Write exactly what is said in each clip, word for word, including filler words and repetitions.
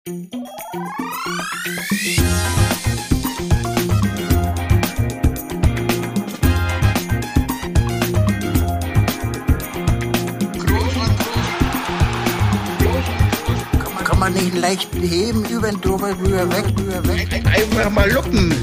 Kann man nicht leicht heben, über den drüber, rüber, weg, rüber, weg. Einfach mal luppen.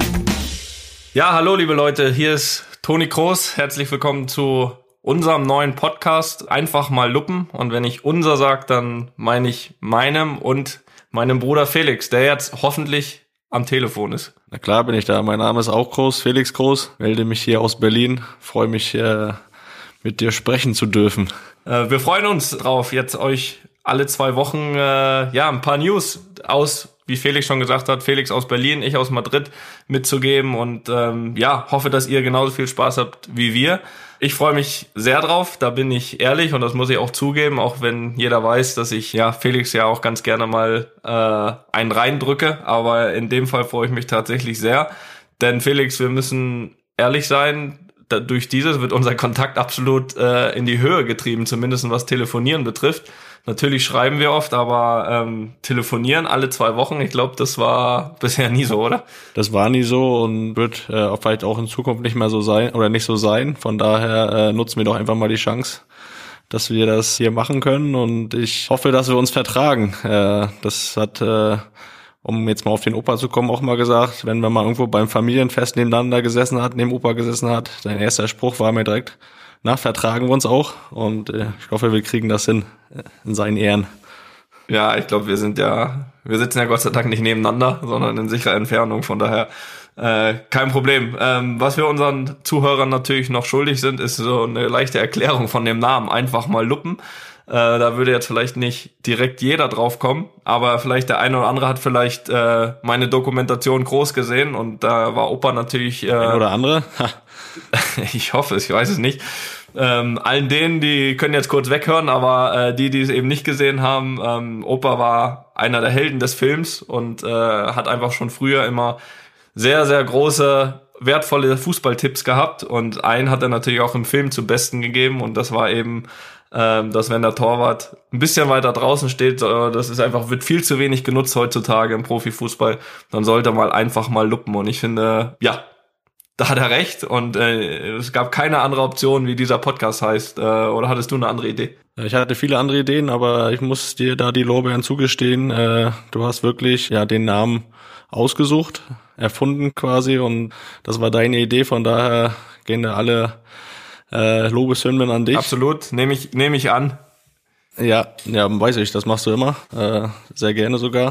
Ja, hallo liebe Leute, hier ist Toni Kroos. Herzlich willkommen zu unserem neuen Podcast, einfach mal luppen. Und wenn ich unser sage, dann meine ich meinem und meinem Bruder Felix, der jetzt hoffentlich am Telefon ist. Na klar bin ich da. Mein Name ist auch Kroos, Felix Kroos. Melde mich hier aus Berlin. Freue mich, äh, mit dir sprechen zu dürfen. Äh, wir freuen uns drauf, jetzt euch alle zwei Wochen äh, ja ein paar News aus, wie Felix schon gesagt hat, Felix aus Berlin, ich aus Madrid mitzugeben. Und ähm, ja, hoffe, dass ihr genauso viel Spaß habt wie wir. Ich freue mich sehr drauf, da bin ich ehrlich und das muss ich auch zugeben, auch wenn jeder weiß, dass ich ja Felix ja auch ganz gerne mal äh, einen reindrücke, aber in dem Fall freue ich mich tatsächlich sehr, denn Felix, wir müssen ehrlich sein, da, durch dieses wird unser Kontakt absolut äh, in die Höhe getrieben, zumindest was Telefonieren betrifft. Natürlich schreiben wir oft, aber ähm, telefonieren alle zwei Wochen, ich glaube, das war bisher nie so, oder? Das war nie so und wird äh, vielleicht auch in Zukunft nicht mehr so sein oder nicht so sein. Von daher äh, nutzen wir doch einfach mal die Chance, dass wir das hier machen können. Und ich hoffe, dass wir uns vertragen. Äh, das hat, äh, um jetzt mal auf den Opa zu kommen, auch mal gesagt, wenn man mal irgendwo beim Familienfest nebeneinander gesessen hat, neben Opa gesessen hat, sein erster Spruch war mir direkt: Na, vertragen wir uns auch, und äh, ich hoffe, wir kriegen das hin, äh, in seinen Ehren. Ja, ich glaube, wir sind ja, wir sitzen ja Gott sei Dank nicht nebeneinander, sondern in sicherer Entfernung, von daher äh, kein Problem. Ähm, was wir unseren Zuhörern natürlich noch schuldig sind, ist so eine leichte Erklärung von dem Namen, einfach mal luppen. Äh, da würde jetzt vielleicht nicht direkt jeder drauf kommen, aber vielleicht der eine oder andere hat vielleicht äh, meine Dokumentation groß gesehen und da war Opa natürlich... Äh, Ein oder andere? Ich hoffe es, ich weiß es nicht. Ähm, allen denen, die können jetzt kurz weghören, aber äh, die, die es eben nicht gesehen haben, ähm, Opa war einer der Helden des Films und äh, hat einfach schon früher immer sehr, sehr große, wertvolle Fußballtipps gehabt und einen hat er natürlich auch im Film zum Besten gegeben und das war eben, ähm, dass wenn der Torwart ein bisschen weiter draußen steht, äh, das ist einfach, wird viel zu wenig genutzt heutzutage im Profifußball, dann sollte man einfach mal luppen und ich finde, ja, da hat er recht und äh, es gab keine andere Option, wie dieser Podcast heißt. Äh, oder hattest du eine andere Idee? Ich hatte viele andere Ideen, aber ich muss dir da die Lorbeeren zugestehen. Äh, du hast wirklich ja den Namen ausgesucht, erfunden quasi, und das war deine Idee. Von daher gehen da alle äh, Lobeshymnen an dich. Absolut, nehme ich nehme ich an. Ja, ja, weiß ich, das machst du immer, äh, sehr gerne sogar.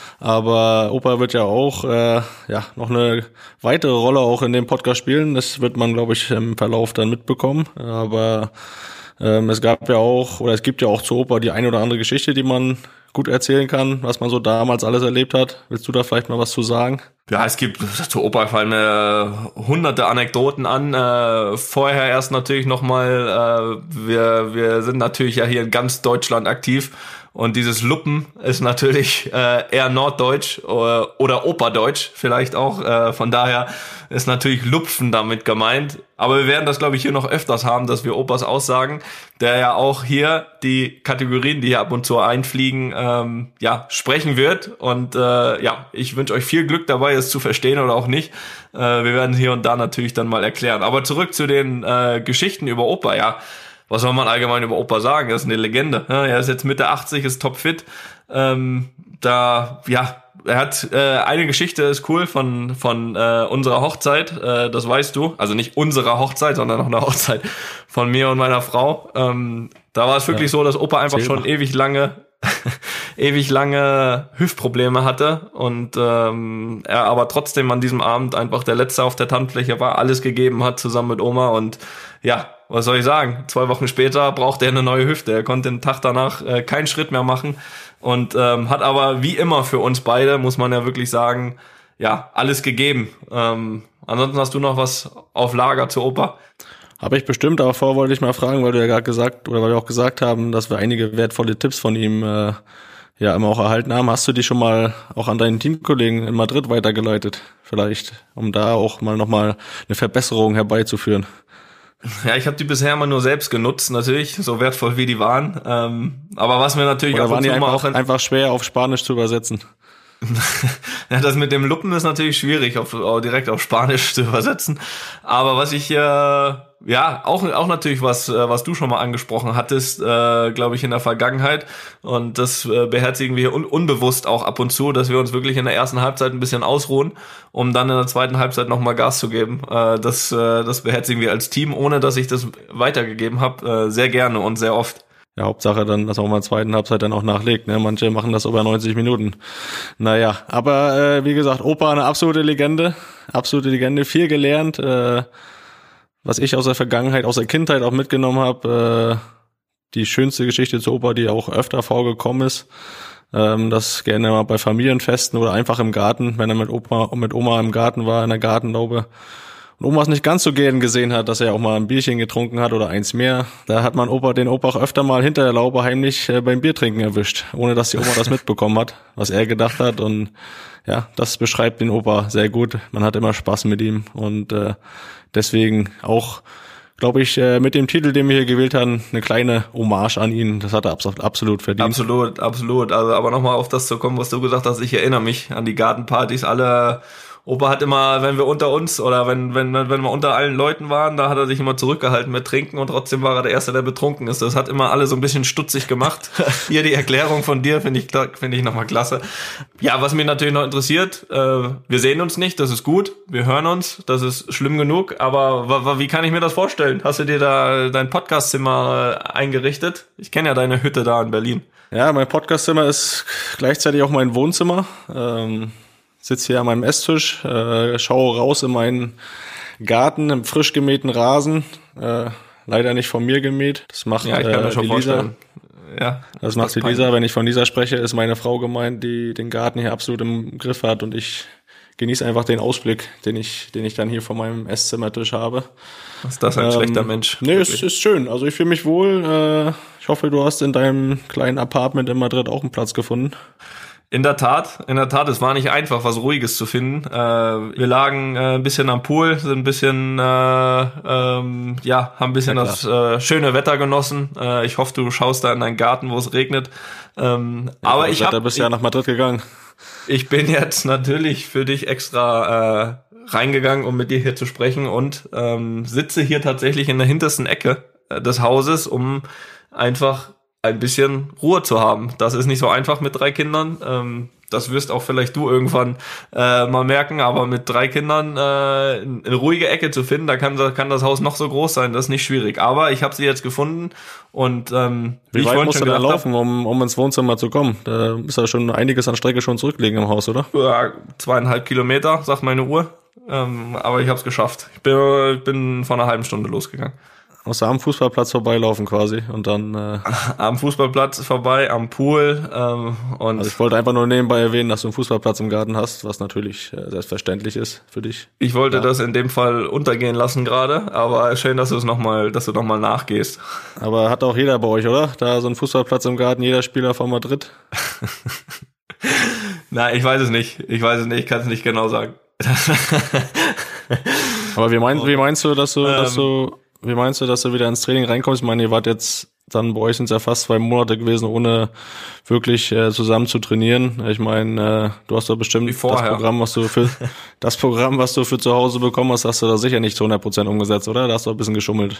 Aber Opa wird ja auch äh, ja noch eine weitere Rolle auch in dem Podcast spielen. Das wird man, glaube ich, im Verlauf dann mitbekommen. Aber ähm, es gab ja auch, oder es gibt ja auch zu Opa die eine oder andere Geschichte, die man gut erzählen kann, was man so damals alles erlebt hat. Willst du da vielleicht mal was zu sagen? Ja, es gibt zu Opa fallen mir hunderte Anekdoten an. Äh, vorher erst natürlich nochmal, äh, wir, wir sind natürlich ja hier in ganz Deutschland aktiv. Und dieses Luppen ist natürlich äh, eher Norddeutsch oder, oder Operdeutsch vielleicht auch. Äh, von daher ist natürlich Lupfen damit gemeint. Aber wir werden das, glaube ich, hier noch öfters haben, dass wir Opas aussagen, der ja auch hier die Kategorien, die hier ab und zu einfliegen, ähm, ja, sprechen wird. Und äh, ja, ich wünsche euch viel Glück dabei, es zu verstehen oder auch nicht. Äh, wir werden hier und da natürlich dann mal erklären. Aber zurück zu den äh, Geschichten über Opa, ja. Was soll man allgemein über Opa sagen? Er ist eine Legende. Er ist jetzt Mitte achtzig, ist topfit. Ähm, da, ja, er hat äh, eine Geschichte, ist cool, von von äh, unserer Hochzeit. Äh, das weißt du. Also nicht unserer Hochzeit, sondern noch eine Hochzeit von mir und meiner Frau. Ähm, da war es wirklich ja so, dass Opa einfach schon ewig lange ewig lange Hüftprobleme hatte und ähm, er aber trotzdem an diesem Abend einfach der Letzte auf der Tanzfläche war, alles gegeben hat zusammen mit Oma und ja, was soll ich sagen, zwei Wochen später brauchte er eine neue Hüfte, er konnte den Tag danach äh, keinen Schritt mehr machen und ähm, hat aber wie immer für uns beide, muss man ja wirklich sagen, ja, alles gegeben. Ähm, ansonsten hast du noch was auf Lager zu Opa? Habe ich bestimmt, aber vorher wollte ich mal fragen, weil du ja gerade gesagt, oder weil wir auch gesagt haben, dass wir einige wertvolle Tipps von ihm äh, ja immer auch erhalten haben. Hast du die schon mal auch an deinen Teamkollegen in Madrid weitergeleitet? Vielleicht, um da auch mal nochmal eine Verbesserung herbeizuführen. Ja, ich habe die bisher immer nur selbst genutzt, natürlich, so wertvoll wie die waren. Ähm, aber was mir natürlich Oder ab waren und die zu mal einfach, auch... In, einfach schwer auf Spanisch zu übersetzen? ja, das mit dem Luppen ist natürlich schwierig, auf, auch direkt auf Spanisch zu übersetzen. Aber was ich, äh, ja, auch auch natürlich was, äh, was du schon mal angesprochen hattest, äh, glaube ich, in der Vergangenheit. Und das äh, beherzigen wir un- unbewusst auch ab und zu, dass wir uns wirklich in der ersten Halbzeit ein bisschen ausruhen, um dann in der zweiten Halbzeit nochmal Gas zu geben. Äh, das, äh, das beherzigen wir als Team, ohne dass ich das weitergegeben habe, äh, sehr gerne und sehr oft. Ja, Hauptsache dann, dass man mal in der zweiten Halbzeit dann auch nachlegt. Ne? Manche machen das über neunzig Minuten. Naja, aber äh, wie gesagt, Opa eine absolute Legende. Absolute Legende. Viel gelernt. Äh, was ich aus der Vergangenheit, aus der Kindheit auch mitgenommen habe. Äh, die schönste Geschichte zu Opa, die auch öfter vorgekommen ist. Ähm, das gerne mal bei Familienfesten oder einfach im Garten, wenn er mit Opa und mit Oma im Garten war, in der Gartenlaube. Und Oma es nicht ganz so gern gesehen hat, dass er auch mal ein Bierchen getrunken hat oder eins mehr. Da hat man Opa den Opa auch öfter mal hinter der Laube heimlich äh, beim Biertrinken erwischt, ohne dass die Oma das mitbekommen hat, was er gedacht hat. Und ja, das beschreibt den Opa sehr gut. Man hat immer Spaß mit ihm und äh, deswegen auch, glaube ich, äh, mit dem Titel, den wir hier gewählt haben, eine kleine Hommage an ihn. Das hat er abs- absolut verdient. Absolut, absolut. Also, aber nochmal auf das zu kommen, was du gesagt hast, ich erinnere mich an die Gartenpartys. Alle, Opa hat immer, wenn wir unter uns oder wenn wenn wenn wir unter allen Leuten waren, da hat er sich immer zurückgehalten mit Trinken und trotzdem war er der Erste, der betrunken ist. Das hat immer alle so ein bisschen stutzig gemacht. Hier die Erklärung von dir finde ich finde ich nochmal klasse. Ja, was mich natürlich noch interessiert, äh, wir sehen uns nicht, das ist gut. Wir hören uns, das ist schlimm genug. Aber w- w- wie kann ich mir das vorstellen? Hast du dir da dein Podcastzimmer äh, eingerichtet? Ich kenne ja deine Hütte da in Berlin. Ja, mein Podcastzimmer ist gleichzeitig auch mein Wohnzimmer. Ähm, sitze hier an meinem Esstisch, äh, schaue raus in meinen Garten im frisch gemähten Rasen. Äh, leider nicht von mir gemäht. Das macht Ja, ich kann mir äh, schon die Lisa. vorstellen. Ja, Das macht die Lisa. Wenn ich von Lisa spreche, ist meine Frau gemeint, die den Garten hier absolut im Griff hat und ich genieße einfach den Ausblick, den ich, den ich dann hier von meinem Esszimmertisch habe. Ist das ein Ähm, schlechter Mensch? Nee, es Wirklich. ist schön. Also ich fühle mich wohl. Äh, ich hoffe, du hast in deinem kleinen Apartment in Madrid auch einen Platz gefunden. In der Tat, in der Tat, es war nicht einfach, was Ruhiges zu finden. Äh, wir lagen äh, ein bisschen am Pool, sind ein bisschen, äh, ähm, ja, haben ein bisschen Ja, das äh, schöne Wetter genossen. Äh, ich hoffe, du schaust da in deinen Garten, wo es regnet. Ähm, Ja, aber du ich bist ja hab, bisher nach Madrid gegangen. ich bin jetzt natürlich für dich extra äh, reingegangen, um mit dir hier zu sprechen und ähm, sitze hier tatsächlich in der hintersten Ecke äh, des Hauses, um einfach ein bisschen Ruhe zu haben. Das ist nicht so einfach mit drei Kindern. Ähm, das wirst auch vielleicht du irgendwann äh, mal merken, aber mit drei Kindern äh, eine ruhige Ecke zu finden, da kann, kann das Haus noch so groß sein, das ist nicht schwierig. Aber ich habe sie jetzt gefunden und ähm, Wie ich weit vorhin musst du schon da gedacht laufen, um, um ins Wohnzimmer zu kommen? Da ist ja schon einiges an Strecke schon zurückliegen im Haus, oder? hab, ja, zweieinhalb Kilometer, sagt meine Uhr. Ähm, aber ich habe es geschafft. Ich bin, ich bin vor einer halben Stunde losgegangen. Musst du am Fußballplatz vorbeilaufen quasi und dann... Äh, Am Fußballplatz vorbei, am Pool ähm, und also ich wollte einfach nur nebenbei erwähnen, dass du einen Fußballplatz im Garten hast, was natürlich äh, selbstverständlich ist für dich. ich wollte Ja. das in dem Fall untergehen lassen gerade, aber schön, dass du es noch mal, dass du noch mal nachgehst. Aber hat auch jeder bei euch, oder? Da so ein Fußballplatz im Garten, jeder Spieler von Madrid. Nein, ich weiß es nicht. Ich weiß es nicht, ich kann es nicht genau sagen. Aber wie, mein, wie meinst du, dass du, Ähm. dass du, wie meinst du, dass du wieder ins Training reinkommst? Ich meine, ihr wart jetzt dann, bei euch sind es ja fast zwei Monate gewesen, ohne wirklich äh, zusammen zu trainieren. Ich meine, äh, du hast doch bestimmt Wie das vorher. Programm, was du für das Programm, was du für zu Hause bekommen hast, hast du da sicher nicht zu hundert Prozent umgesetzt, oder? Da hast du ein bisschen geschummelt.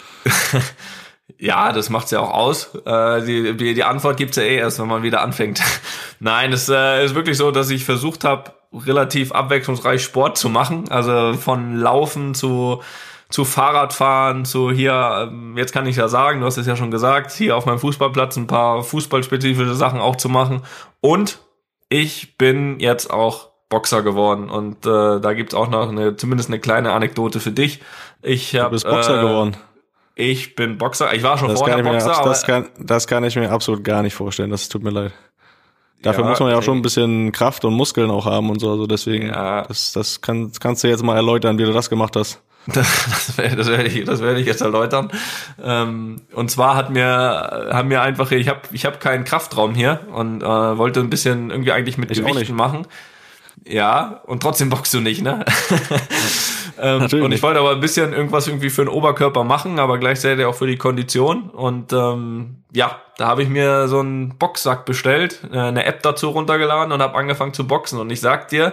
Ja, das macht's ja auch aus. Äh, die, die, die Antwort gibt's ja eh erst, wenn man wieder anfängt. Nein, es äh, ist wirklich so, dass ich versucht habe, relativ abwechslungsreich Sport zu machen. Also von Laufen zu zu Fahrradfahren, zu hier, ähm, jetzt kann ich ja sagen, du hast es ja schon gesagt, hier auf meinem Fußballplatz ein paar fußballspezifische Sachen auch zu machen. Und ich bin jetzt auch Boxer geworden. Und äh, da gibt's auch noch eine, zumindest eine kleine Anekdote für dich. Ich hab, Du bist Boxer äh, geworden. Ich bin Boxer. Ich war schon Das vorher kann, ich mir, Boxer, abs- aber das, kann, das kann ich mir absolut gar nicht vorstellen. Das tut mir leid. Dafür Ja, muss man ja auch nee. schon ein bisschen Kraft und Muskeln auch haben und so. Also deswegen, Ja. das, das kann, kannst du jetzt mal erläutern, wie du das gemacht hast. das, werde- das werde ich, das werde ich jetzt erläutern. Ähm, und zwar hat mir, haben mir einfach, ich habe, ich habe keinen Kraftraum hier und äh, wollte ein bisschen irgendwie eigentlich mit Ich auch Gewichten nicht. machen. Ja, und trotzdem boxst du nicht, ne? ähm, und ich wollte aber ein bisschen irgendwas irgendwie für den Oberkörper machen, aber gleichzeitig auch für die Kondition. Und ähm, ja, da habe ich mir so einen Boxsack bestellt, äh, eine App dazu runtergeladen und habe angefangen zu boxen. Und ich sag dir,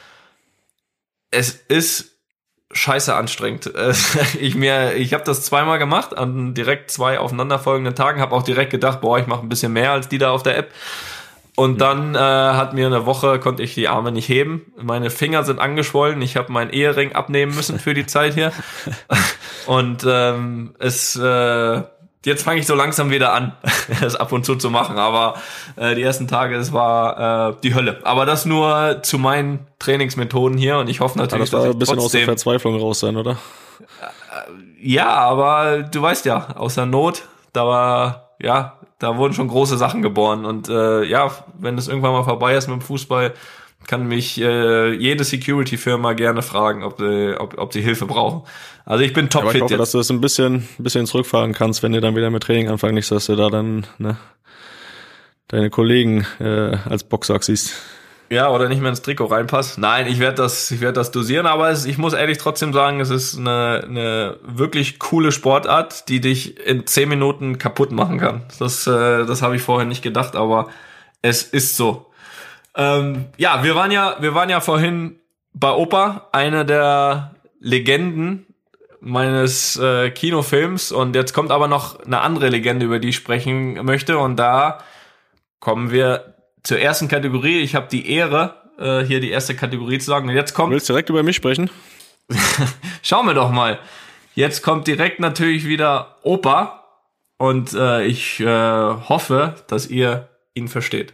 es ist scheiße anstrengend. ich mir, ich habe das zweimal gemacht, an direkt zwei aufeinanderfolgenden Tagen, habe auch direkt gedacht, boah, ich mache ein bisschen mehr als die da auf der App. Und dann äh, hat mir eine Woche, konnte ich die Arme nicht heben. Meine Finger sind angeschwollen. Ich habe meinen Ehering abnehmen müssen für die Zeit hier. Und ähm, es äh, jetzt fange ich so langsam wieder an, es ab und zu zu machen. Aber äh, die ersten Tage, es war äh, die Hölle. Aber das nur zu meinen Trainingsmethoden hier. Und ich hoffe natürlich, ja, das war dass ich ein bisschen trotzdem, aus der Verzweiflung raus sein, oder? Ja, aber du weißt ja, aus der Not, da war, ja, da wurden schon große Sachen geboren. Und äh, ja, wenn es irgendwann mal vorbei ist mit dem Fußball, kann mich äh, jede Security-Firma gerne fragen, ob, äh, ob, ob sie Hilfe brauchen. Also ich bin topfit ja, ich hoffe, jetzt. dass du das ein bisschen, ein bisschen zurückfahren kannst, wenn du dann wieder mit Training anfangen, nicht, dass du da dann ne, deine Kollegen äh, als Boxsack siehst. Ja, oder nicht mehr ins Trikot reinpasst. Nein, ich werde das, ich werde das dosieren, aber es, ich muss ehrlich trotzdem sagen, es ist eine, eine wirklich coole Sportart, die dich in zehn Minuten kaputt machen kann. Das, äh, das habe ich vorher nicht gedacht, aber es ist so. Ähm, ja, wir waren ja, wir waren ja vorhin bei Opa, eine der Legenden meines äh, Kinofilms, und jetzt kommt aber noch eine andere Legende, über die ich sprechen möchte, und da kommen wir zur ersten Kategorie. Ich habe die Ehre, äh, hier die erste Kategorie zu sagen. Und jetzt kommt. Du willst direkt über mich sprechen? Schauen wir doch mal. Jetzt kommt direkt natürlich wieder Opa. Und äh, ich äh, hoffe, dass ihr ihn versteht.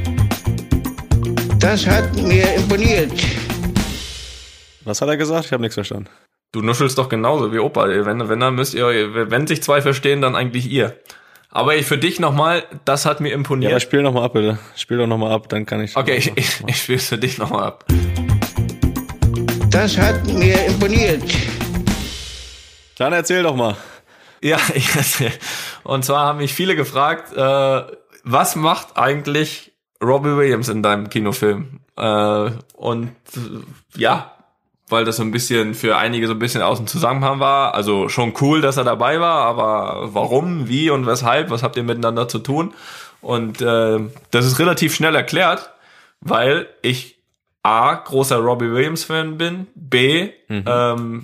Das hat mir imponiert. Was hat er gesagt? Ich habe nichts verstanden. Du nuschelst doch genauso wie Opa. Wenn, wenn dann müsst ihr, wenn sich zwei verstehen, dann eigentlich ihr. Aber ich für dich nochmal, das hat mir imponiert. Ja, aber spiel nochmal ab, bitte. Spiel doch nochmal ab, dann kann ich... Okay, ich, ich, ich spiel's für dich nochmal ab. Das hat mir imponiert. Dann erzähl doch mal. Ja, ich erzähl. Und zwar haben mich viele gefragt, äh, was macht eigentlich Robbie Williams in deinem Kinofilm? Äh, und äh, ja, weil das so ein bisschen für einige so ein bisschen aus dem Zusammenhang war. Also schon cool, dass er dabei war, aber warum, wie und weshalb, was habt ihr miteinander zu tun? Und äh, das ist relativ schnell erklärt, weil ich A, großer Robbie Williams-Fan bin, B, mhm. ähm,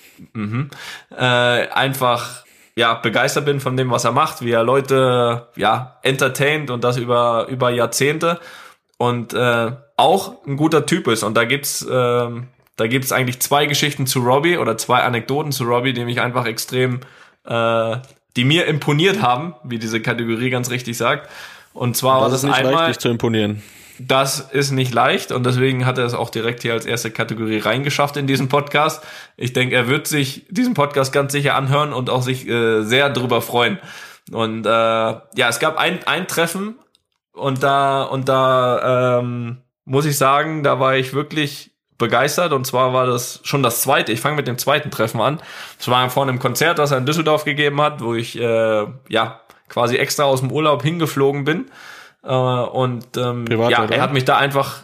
mh, äh, einfach ja begeistert bin von dem, was er macht, wie er Leute ja entertaint, und das über über Jahrzehnte, und äh, auch ein guter Typ ist. Und da gibt's ähm, Da gibt es eigentlich zwei Geschichten zu Robbie oder zwei Anekdoten zu Robbie, die mich einfach extrem, äh, die mir imponiert haben, wie diese Kategorie ganz richtig sagt. Und zwar war das einmal... Das ist nicht leicht, dich zu imponieren. Das ist nicht leicht, und deswegen hat er es auch direkt hier als erste Kategorie reingeschafft in diesen Podcast. Ich denke, er wird sich diesen Podcast ganz sicher anhören und auch sich äh, sehr drüber freuen. Und äh, ja, es gab ein, ein Treffen, und da, und da ähm, muss ich sagen, da war ich wirklich begeistert, und zwar war das schon das zweite, ich fange mit dem zweiten Treffen an. Es war vor einem Konzert, das er in Düsseldorf gegeben hat, wo ich äh, ja quasi extra aus dem Urlaub hingeflogen bin, äh, und ähm, privat, ja, oder? Er hat mich da einfach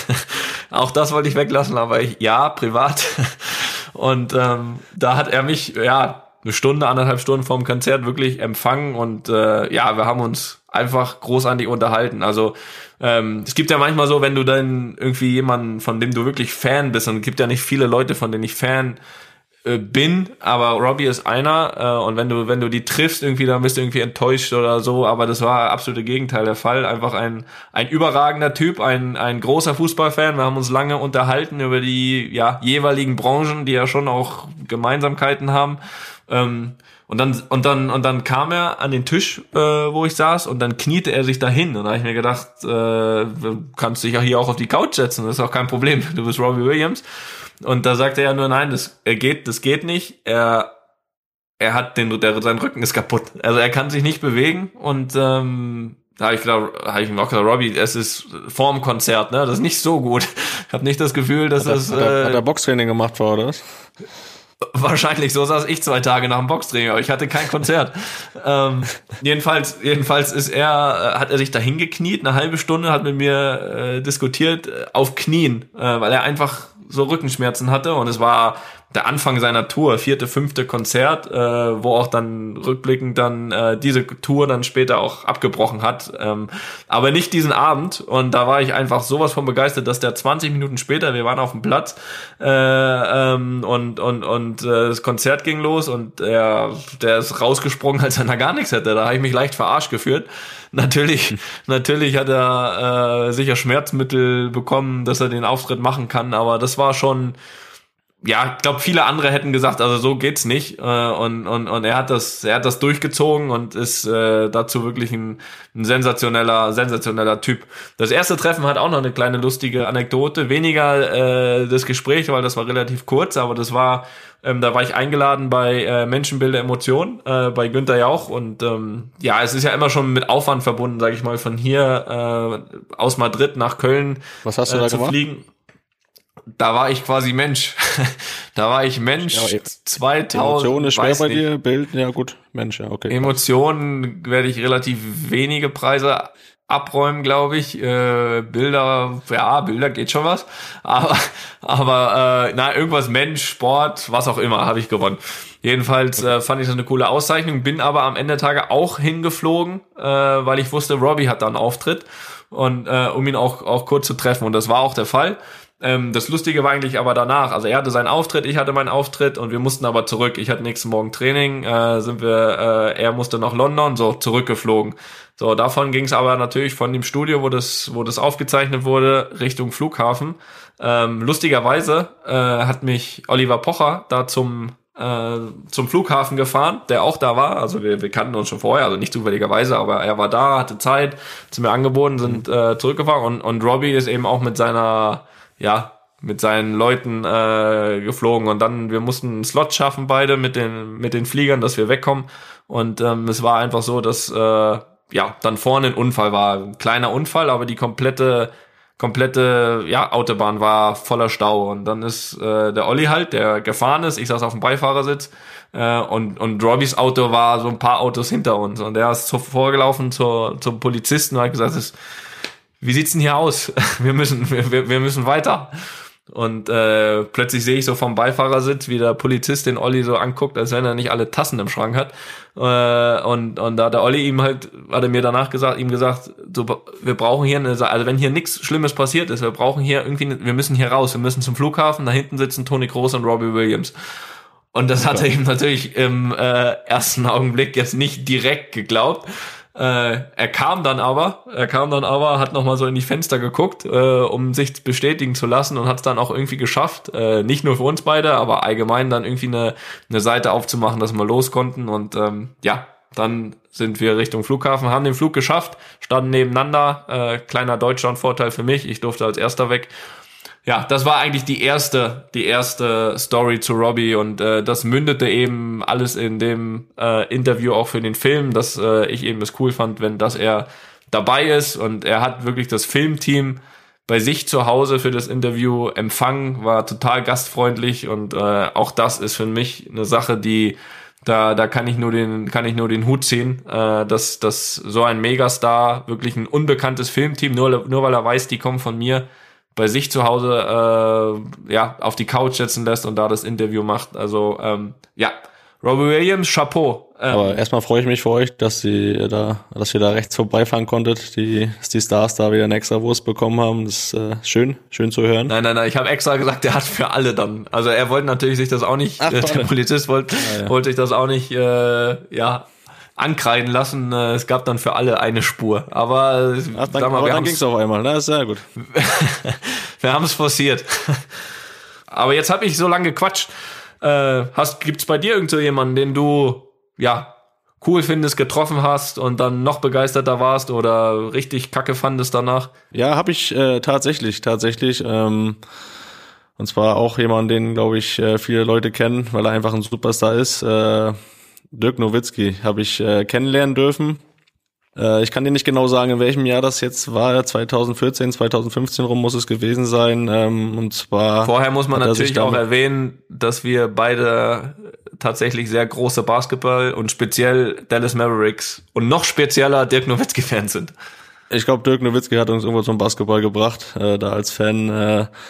auch das wollte ich weglassen, aber ich, ja, privat und ähm, da hat er mich ja eine Stunde, anderthalb Stunden vorm Konzert wirklich empfangen, und äh, ja, wir haben uns einfach großartig unterhalten. Also ähm, es gibt ja manchmal so, wenn du dann irgendwie jemanden, von dem du wirklich Fan bist, und es gibt ja nicht viele Leute, von denen ich Fan äh, bin, aber Robbie ist einer, äh, und wenn du wenn du die triffst irgendwie, dann bist du irgendwie enttäuscht oder so, aber das war absolute Gegenteil der Fall. Einfach ein ein überragender Typ, ein ein großer Fußballfan. Wir haben uns lange unterhalten über die ja jeweiligen Branchen, die ja schon auch Gemeinsamkeiten haben. Ähm, und dann und dann und dann kam er an den Tisch, äh, wo ich saß, und dann kniete er sich dahin, und da habe ich mir gedacht, äh, du kannst dich ja hier auch auf die Couch setzen, das ist auch kein Problem, du bist Robbie Williams. Und da sagte er nur, nein, das er geht, das geht nicht. Er er hat den der sein Rücken ist kaputt, also er kann sich nicht bewegen, und ähm, da habe ich gedacht, habe ich ihm auch gesagt, Robbie, es ist vorm Konzert, ne, das ist nicht so gut. Ich habe nicht das Gefühl, dass hat das er, hat, er, äh, hat er Boxtraining gemacht vor, oder was? Wahrscheinlich, so saß ich zwei Tage nach dem Boxtraining, aber ich hatte kein Konzert. ähm, jedenfalls, jedenfalls ist er, hat er sich da hingekniet, eine halbe Stunde, hat mit mir äh, diskutiert, äh, auf Knien, äh, weil er einfach so Rückenschmerzen hatte, und es war der Anfang seiner Tour, vierte, fünfte Konzert, äh, wo auch dann rückblickend dann äh, diese Tour dann später auch abgebrochen hat. Ähm, aber nicht diesen Abend. Und da war ich einfach sowas von begeistert, dass der zwanzig Minuten später, wir waren auf dem Platz äh, ähm, und und und äh, das Konzert ging los und er, der ist rausgesprungen, als wenn er gar nichts hätte. Da habe ich mich leicht verarscht gefühlt. Natürlich, natürlich hat er äh, sicher Schmerzmittel bekommen, dass er den Auftritt machen kann, aber das war schon, ja, ich glaube, viele andere hätten gesagt, also so geht's nicht, äh, und und und er hat das, er hat das durchgezogen und ist äh, dazu wirklich ein, ein sensationeller, sensationeller Typ. Das erste Treffen hat auch noch eine kleine lustige Anekdote, weniger äh, das Gespräch, weil das war relativ kurz, aber das war, ähm, da war ich eingeladen bei äh, Menschenbilder Emotion, äh, bei Günther Jauch und ähm, ja, es ist ja immer schon mit Aufwand verbunden, sage ich mal, von hier äh, aus Madrid nach Köln Was hast du äh, da zu gemacht? fliegen. Da war ich quasi Mensch. Da war ich Mensch. Ja, zweitausend. Emotionen ist schwer weiß bei nicht. dir, Bild, ja gut, Mensch, ja, okay. Emotionen werde ich relativ wenige Preise abräumen, glaube ich. Äh, Bilder, ja, Bilder geht schon was. Aber, aber äh, na, irgendwas Mensch, Sport, was auch immer, habe ich gewonnen. Jedenfalls äh, fand ich das eine coole Auszeichnung, bin aber am Ende der Tage auch hingeflogen, äh, weil ich wusste, Robbie hat da einen Auftritt und äh, um ihn auch auch kurz zu treffen. Und das war auch der Fall. Ähm, das Lustige war eigentlich aber danach, also er hatte seinen Auftritt, ich hatte meinen Auftritt und wir mussten aber zurück. Ich hatte nächsten Morgen Training, äh, sind wir, äh, er musste nach London, so zurückgeflogen. So, davon ging es aber natürlich von dem Studio, wo das, wo das aufgezeichnet wurde, Richtung Flughafen. Ähm, lustigerweise äh, hat mich Oliver Pocher da zum äh, zum Flughafen gefahren, der auch da war. Also wir, wir kannten uns schon vorher, also nicht zufälligerweise, aber er war da, hatte Zeit, hat mir angeboten, sind äh, zurückgefahren und und Robbie ist eben auch mit seiner ja, mit seinen Leuten äh, geflogen und dann, wir mussten einen Slot schaffen beide mit den mit den Fliegern, dass wir wegkommen und ähm, es war einfach so, dass äh, ja, dann vorne ein Unfall war, ein kleiner Unfall, aber die komplette komplette ja, Autobahn war voller Stau und dann ist äh, der Olli halt, der gefahren ist, ich saß auf dem Beifahrersitz äh, und und Robbies Auto war so ein paar Autos hinter uns und der ist so vorgelaufen zur zum Polizisten und hat gesagt, das wie sieht's denn hier aus? Wir müssen, wir, wir müssen weiter. Und äh, plötzlich sehe ich so vom Beifahrersitz, wie der Polizist den Olli so anguckt, als wenn er nicht alle Tassen im Schrank hat. Äh, und und da hat der Olli ihm halt, hat er mir danach gesagt, ihm gesagt, so, wir brauchen hier eine, also wenn hier nichts Schlimmes passiert ist, wir brauchen hier irgendwie, wir müssen hier raus, wir müssen zum Flughafen, da hinten sitzen Toni Kroos und Robbie Williams. Und das hat er ihm natürlich im äh, ersten Augenblick jetzt nicht direkt geglaubt. Äh, er kam dann aber, er kam dann aber, hat nochmal so in die Fenster geguckt, äh, um sich bestätigen zu lassen und hat es dann auch irgendwie geschafft, äh, nicht nur für uns beide, aber allgemein dann irgendwie eine, eine Seite aufzumachen, dass wir los konnten und ähm, ja, dann sind wir Richtung Flughafen, haben den Flug geschafft, standen nebeneinander, äh, kleiner Deutschland-Vorteil für mich, ich durfte als erster weg. Ja, das war eigentlich die erste, die erste Story zu Robbie und äh, das mündete eben alles in dem äh, Interview auch für den Film, dass äh, ich eben es cool fand, wenn dass er dabei ist und er hat wirklich das Filmteam bei sich zu Hause für das Interview empfangen, war total gastfreundlich und äh, auch das ist für mich eine Sache, die da da kann ich nur den kann ich nur den Hut ziehen, äh, dass dass so ein Megastar wirklich ein unbekanntes Filmteam nur nur weil er weiß, die kommen von mir, bei sich zu Hause äh, ja auf die Couch setzen lässt und da das Interview macht. Also ähm, ja, Robbie Williams, Chapeau. Ähm, Aber erstmal freue ich mich für euch, dass sie da, dass ihr da rechts vorbeifahren konntet, die, dass die Stars da wieder eine extra Wurst bekommen haben. Das ist äh, schön, schön zu hören. Nein, nein, nein, ich habe extra gesagt, der hat für alle dann. Also er wollte natürlich sich das auch nicht, Ach, äh, der Polizist wollte ja, ja. wollte sich das auch nicht, äh, ja, ankreiden lassen. Es gab dann für alle eine Spur. Aber, Ach, dann, sag mal, aber wir dann ging's auf einmal. Das ist sehr gut. wir haben es forciert. Aber jetzt habe ich so lange gequatscht. Äh, hast, gibt's bei dir irgend so jemanden, den du ja cool findest, getroffen hast und dann noch begeisterter warst oder richtig kacke fandest danach? Ja, habe ich äh, tatsächlich, tatsächlich. Ähm, und zwar auch jemanden, den, glaube ich, äh, viele Leute kennen, weil er einfach ein Superstar ist. Äh, Dirk Nowitzki habe ich äh, kennenlernen dürfen. Äh, ich kann dir nicht genau sagen, in welchem Jahr das jetzt war. zwanzig vierzehn, zwanzig fünfzehn rum muss es gewesen sein. Ähm, und zwar vorher muss man natürlich auch damit erwähnen, dass wir beide tatsächlich sehr große Basketball und speziell Dallas Mavericks und noch spezieller Dirk Nowitzki-Fans sind. Ich glaube, Dirk Nowitzki hat uns irgendwo zum Basketball gebracht. Äh, da als Fan äh,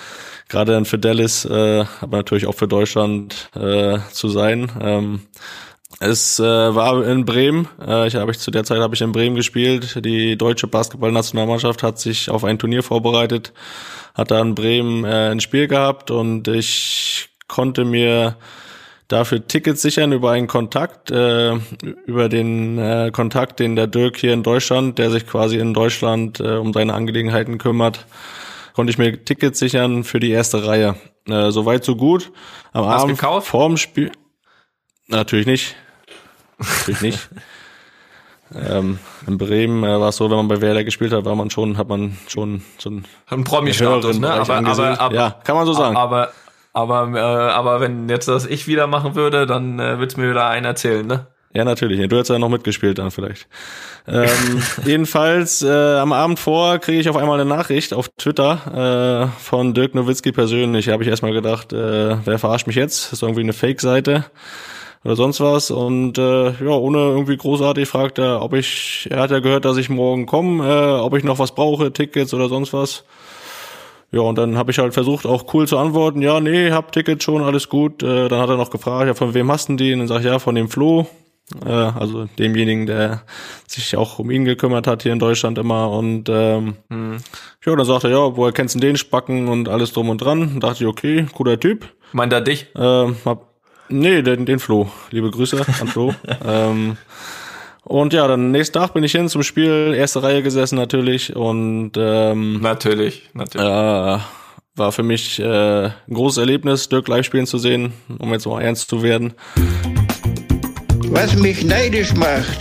gerade dann für Dallas, äh, aber natürlich auch für Deutschland äh, zu sein. Ähm, es äh, war in Bremen. Äh, ich habe ich zu der Zeit habe ich in Bremen gespielt. Die deutsche Basketballnationalmannschaft hat sich auf ein Turnier vorbereitet, hat da in Bremen äh, ein Spiel gehabt und ich konnte mir dafür Tickets sichern über einen Kontakt, äh, über den äh, Kontakt, den der Dirk hier in Deutschland, der sich quasi in Deutschland äh, um seine Angelegenheiten kümmert, konnte ich mir Tickets sichern für die erste Reihe. Äh, Soweit, so gut. Am Hast Abend gekauft? vorm Spiel. Natürlich nicht. Natürlich nicht. ähm, in Bremen äh, war es so, wenn man bei Werder gespielt hat, war man schon, hat man schon so ein Ein Promi-Status, ne? Aber, aber, aber, ja, kann man so sagen. Aber, aber, äh, aber wenn jetzt das ich wieder machen würde, dann äh, würd's mir wieder einen erzählen, ne? Ja, natürlich. Du hättest ja noch mitgespielt dann vielleicht. Ähm, jedenfalls, äh, am Abend vor kriege ich auf einmal eine Nachricht auf Twitter äh, von Dirk Nowitzki persönlich. Habe ich erstmal gedacht, äh, wer verarscht mich jetzt? Das ist irgendwie eine Fake-Seite oder sonst was. Und äh, ja, ohne irgendwie großartig fragt er, ob ich, er hat ja gehört, dass ich morgen komme, äh, ob ich noch was brauche, Tickets oder sonst was. Ja, und dann habe ich halt versucht, auch cool zu antworten, ja, nee, hab Tickets schon, alles gut. Äh, dann hat er noch gefragt, ja, von wem hast du die? Und dann sag ich, ja, von dem Flo. Äh, also demjenigen, der sich auch um ihn gekümmert hat hier in Deutschland immer. Und ähm, hm. ja, dann sagt er, ja, woher kennst du den Spacken und alles drum und dran. Dann dachte ich, okay, cooler Typ. Meint er dich? Ähm, hab, nee, den, den Flo. Liebe Grüße an Flo. ähm, und ja, dann nächsten Tag bin ich hin zum Spiel, erste Reihe gesessen natürlich. Und ähm, natürlich, natürlich. Äh, war für mich äh, ein großes Erlebnis, Dirk live spielen zu sehen, um jetzt mal ernst zu werden. Was mich neidisch macht.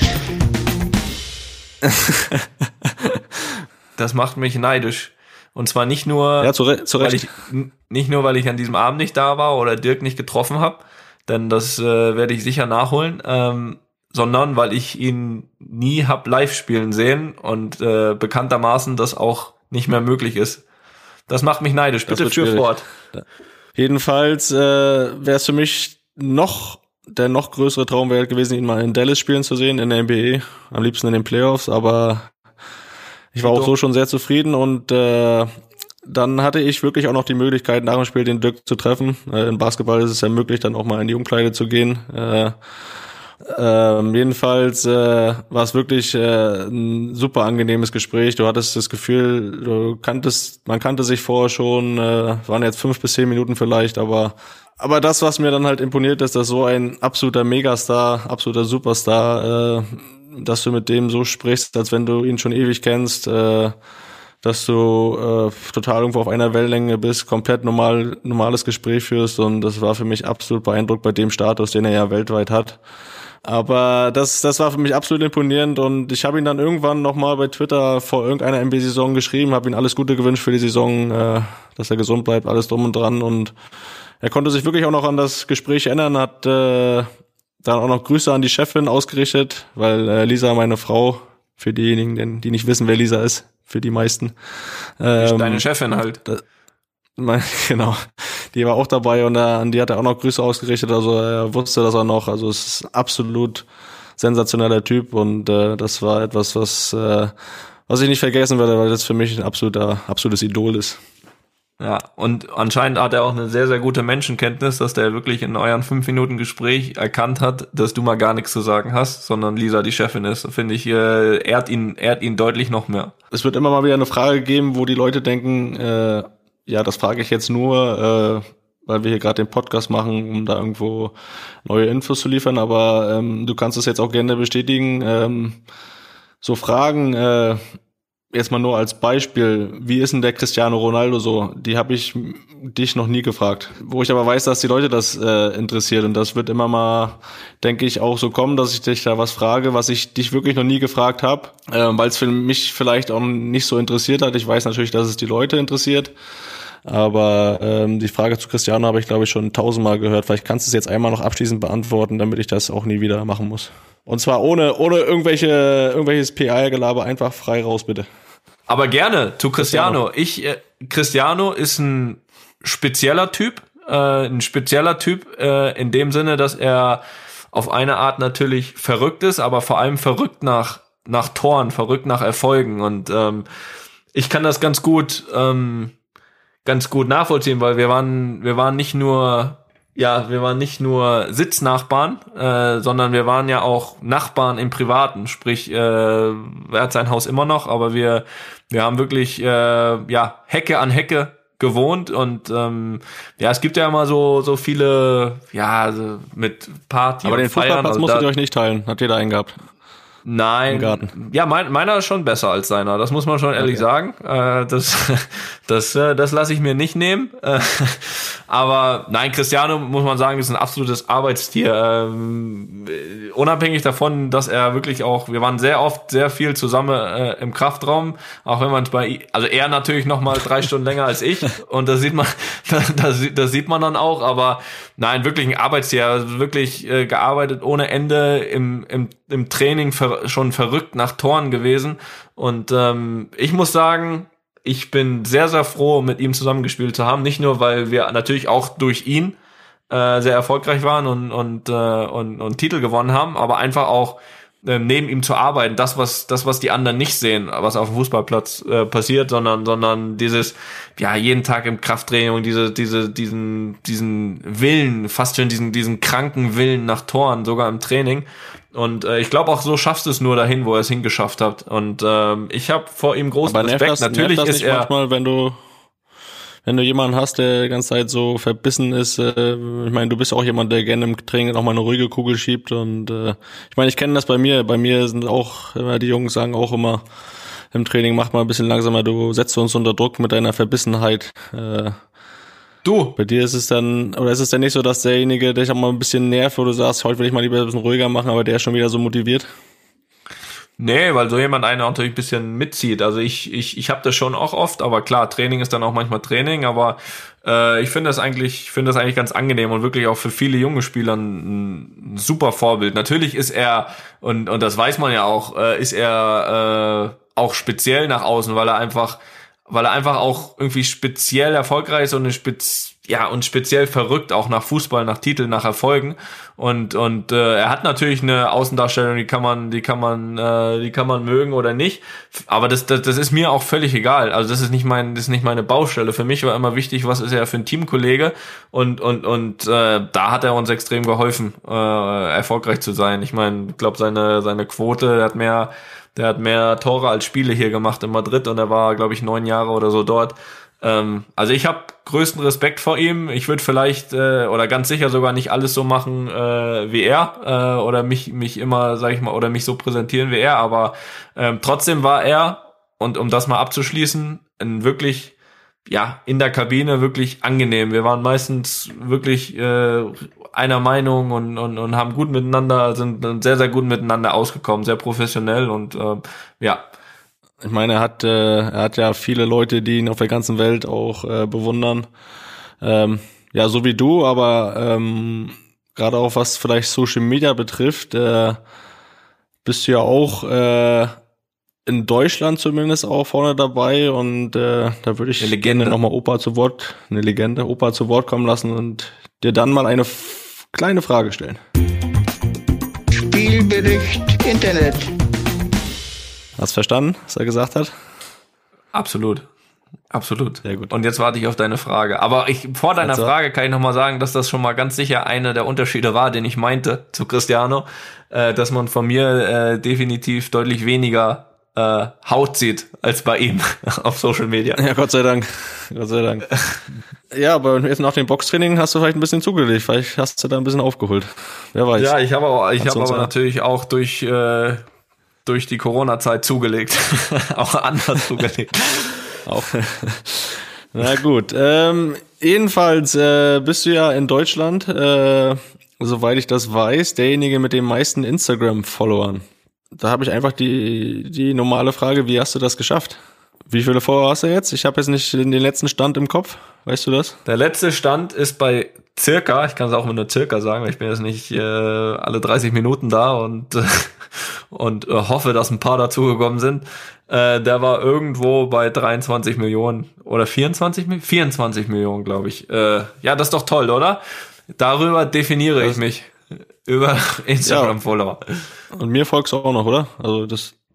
Das macht mich neidisch. Und zwar nicht nur, ja, zu Re- zu weil ich, nicht nur, weil ich an diesem Abend nicht da war oder Dirk nicht getroffen habe, denn das äh, werde ich sicher nachholen, ähm, sondern weil ich ihn nie hab live spielen sehen und äh, bekanntermaßen das auch nicht mehr möglich ist. Das macht mich neidisch. Bitte führ fort. Jedenfalls äh, wäre es für mich noch der noch größere Traum wäre gewesen, ihn mal in Dallas spielen zu sehen, in der N B A, am liebsten in den Playoffs, aber ich war auch so schon sehr zufrieden und äh, dann hatte ich wirklich auch noch die Möglichkeit, nach dem Spiel den Dirk zu treffen. Äh, im Basketball ist es ja möglich, dann auch mal in die Umkleide zu gehen. Äh, ähm, jedenfalls äh, war es wirklich äh, ein super angenehmes Gespräch. Du hattest das Gefühl, du kanntest, man kannte sich vorher schon, äh, waren jetzt fünf bis zehn Minuten vielleicht, aber aber das, was mir dann halt imponiert, ist, dass so ein absoluter Megastar, absoluter Superstar, äh, dass du mit dem so sprichst, als wenn du ihn schon ewig kennst, äh, dass du äh, total irgendwo auf einer Wellenlänge bist, komplett normal normales Gespräch führst und das war für mich absolut beeindruckend bei dem Status, den er ja weltweit hat. Aber das das war für mich absolut imponierend und ich habe ihn dann irgendwann nochmal bei Twitter vor irgendeiner N B A-Saison geschrieben, habe ihm alles Gute gewünscht für die Saison, äh, dass er gesund bleibt, alles drum und dran und er konnte sich wirklich auch noch an das Gespräch erinnern, hat äh, dann auch noch Grüße an die Chefin ausgerichtet, weil äh, Lisa, meine Frau, für diejenigen, die nicht wissen, wer Lisa ist, für die meisten. Ähm, Deine Chefin halt. Das, mein, genau, die war auch dabei und äh, an die hat er auch noch Grüße ausgerichtet, also er wusste das auch noch, also es ist ein absolut sensationeller Typ und äh, das war etwas, was äh, was ich nicht vergessen werde, weil das für mich ein absoluter absolutes Idol ist. Ja, und anscheinend hat er auch eine sehr, sehr gute Menschenkenntnis, dass der wirklich in euren fünf Minuten Gespräch erkannt hat, dass du mal gar nichts zu sagen hast, sondern Lisa die Chefin ist. Finde ich, äh, ehrt ihn, ehrt ihn deutlich noch mehr. Es wird immer mal wieder eine Frage geben, wo die Leute denken, äh, ja, das frage ich jetzt nur, äh, weil wir hier gerade den Podcast machen, um da irgendwo neue Infos zu liefern, aber ähm, du kannst es jetzt auch gerne bestätigen. Ähm, so Fragen, äh, jetzt mal nur als Beispiel, wie ist denn der Cristiano Ronaldo so? Die habe ich dich noch nie gefragt. Wo ich aber weiß, dass die Leute das äh, interessiert und das wird immer mal, denke ich, auch so kommen, dass ich dich da was frage, was ich dich wirklich noch nie gefragt habe, äh, weil es für mich vielleicht auch nicht so interessiert hat. Ich weiß natürlich, dass es die Leute interessiert, aber ähm, die Frage zu Cristiano habe ich, glaube ich, schon tausendmal gehört. Vielleicht kannst du es jetzt einmal noch abschließend beantworten, damit ich das auch nie wieder machen muss. Und zwar ohne ohne irgendwelche irgendwelches P R-Gelaber, einfach frei raus, bitte. Aber gerne zu Cristiano. Ich äh, Cristiano ist ein spezieller Typ, äh, ein spezieller Typ äh, in dem Sinne, dass er auf eine Art natürlich verrückt ist, aber vor allem verrückt nach nach Toren, verrückt nach Erfolgen und ähm, ich kann das ganz gut ähm, ganz gut nachvollziehen, weil wir waren, wir waren nicht nur, ja, wir waren nicht nur Sitznachbarn, äh, sondern wir waren ja auch Nachbarn im Privaten. Sprich, äh, er hat sein Haus immer noch, aber wir, wir haben wirklich, äh, ja, Hecke an Hecke gewohnt und ähm, ja, es gibt ja immer so so viele, ja, so mit Party aber und den Feiern. Fußballplatz Also musstet da, ihr euch nicht teilen. Habt ihr da einen gehabt? Nein, Im Garten. ja, mein, meiner ist schon besser als seiner, das muss man schon ehrlich Okay. sagen. Äh, das das, äh, das lasse ich mir nicht nehmen. Äh, aber nein, Cristiano, muss man sagen, ist ein absolutes Arbeitstier. Ähm, äh, unabhängig davon, dass er wirklich auch, wir waren sehr oft sehr viel zusammen äh, im Kraftraum, auch wenn man es bei, also er natürlich noch mal drei Stunden länger als ich und das sieht man, das, das sieht man dann auch, aber nein, wirklich ein Arbeitstier, also wirklich äh, gearbeitet ohne Ende, im, im, im Training ver, schon verrückt nach Toren gewesen und ähm, ich muss sagen, ich bin sehr, sehr froh, mit ihm zusammengespielt zu haben, nicht nur, weil wir natürlich auch durch ihn äh, sehr erfolgreich waren und, und, äh, und, und Titel gewonnen haben, aber einfach auch äh, neben ihm zu arbeiten, das, was das, was die anderen nicht sehen, was auf dem Fußballplatz äh, passiert, sondern sondern dieses, ja, jeden Tag im Krafttraining, diese, diese, diesen, diesen Willen, fast schon diesen, diesen kranken Willen nach Toren, sogar im Training. Und äh, ich glaube auch so schaffst du es nur dahin, wo er es hingeschafft hat. Und ähm, ich habe vor ihm großen Aber nervt Respekt. das, Natürlich nervt das ist nicht er manchmal, wenn du wenn du jemanden hast, der die ganze Zeit so verbissen ist. Äh, ich meine, du bist auch jemand, der gerne im Training auch mal eine ruhige Kugel schiebt. Und äh, ich meine, ich kenne das bei mir. Bei mir sind auch immer die Jungs sagen auch immer im Training, mach mal ein bisschen langsamer. Du setzt uns unter Druck mit deiner Verbissenheit. Äh, du. Bei dir ist es dann, oder ist es dann nicht so, dass derjenige dich auch mal ein bisschen nervt, wo du sagst, heute will ich mal lieber ein bisschen ruhiger machen, aber der ist schon wieder so motiviert? Nee, weil so jemand einen auch natürlich ein bisschen mitzieht. Also ich ich ich habe das schon auch oft, aber klar, Training ist dann auch manchmal Training, aber äh, ich finde das eigentlich ich finde das eigentlich ganz angenehm und wirklich auch für viele junge Spieler ein, ein super Vorbild. Natürlich ist er, und und das weiß man ja auch, äh, ist er äh, auch speziell nach außen, weil er einfach weil er einfach auch irgendwie speziell erfolgreich ist und eine Spez ja und speziell verrückt auch nach Fußball, nach Titeln, nach Erfolgen und und äh, er hat natürlich eine Außendarstellung, die kann man die kann man äh, die kann man mögen oder nicht, aber das, das das ist mir auch völlig egal. Also das ist nicht mein das ist nicht meine Baustelle. Für mich war immer wichtig, was ist er für ein Teamkollege und und und äh, da hat er uns extrem geholfen, äh, erfolgreich zu sein. Ich meine, ich glaube seine seine Quote, der hat mehr Der hat mehr Tore als Spiele hier gemacht in Madrid und er war, glaube ich, neun Jahre oder so dort. Ähm, also ich habe größten Respekt vor ihm. Ich würde vielleicht äh, oder ganz sicher sogar nicht alles so machen äh, wie er äh, oder mich mich immer, sag ich mal, oder mich so präsentieren wie er. Aber ähm, trotzdem war er, und um das mal abzuschließen, ein wirklich, ja, in der Kabine wirklich angenehm. Wir waren meistens wirklich äh, einer Meinung und, und, und haben gut miteinander, sind sehr, sehr gut miteinander ausgekommen, sehr professionell und äh, ja. Ich meine, er hat, äh, er hat ja viele Leute, die ihn auf der ganzen Welt auch äh, bewundern. Ähm, ja, so wie du, aber ähm, gerade auch was vielleicht Social Media betrifft, äh, bist du ja auch äh, in Deutschland zumindest auch vorne dabei und äh, da würde ich gerne nochmal Opa zu Wort, eine Legende, Opa zu Wort kommen lassen und dir dann mal eine f- kleine Frage stellen. Spielbericht Internet. Hast verstanden, was er gesagt hat? Absolut. Absolut. Sehr gut. Und jetzt warte ich auf deine Frage. Aber ich vor deiner also, Frage kann ich nochmal sagen, dass das schon mal ganz sicher einer der Unterschiede war, den ich meinte zu Cristiano, äh, dass man von mir äh, definitiv deutlich weniger äh, Haut sieht als bei ihm auf Social Media. Ja, Gott sei Dank. Gott sei Dank. Ja, aber jetzt nach dem Boxtraining hast du vielleicht ein bisschen zugelegt. Vielleicht hast du da ein bisschen aufgeholt. Wer weiß. Ja, ich habe aber, ich habe aber sagen? natürlich auch durch äh, durch die Corona-Zeit zugelegt, auch anders zugelegt. Auch. Na gut. Ähm, jedenfalls äh, bist du ja in Deutschland, äh, soweit ich das weiß, derjenige mit den meisten Instagram-Followern. Da habe ich einfach die die normale Frage, wie hast du das geschafft? Wie viele Follower hast du jetzt? Ich habe jetzt nicht den letzten Stand im Kopf. Weißt du das? Der letzte Stand ist bei circa, ich kann es auch mit nur circa sagen, weil ich bin jetzt nicht äh, alle dreißig Minuten da und äh, und äh, hoffe, dass ein paar dazugekommen sind. Äh, der war irgendwo bei dreiundzwanzig Millionen oder vierundzwanzig Millionen? vierundzwanzig Millionen, glaube ich. Äh, ja, das ist doch toll, oder? Darüber definiere das ich mich. Über Instagram-Follower. Und mir folgst du auch noch, oder? Also das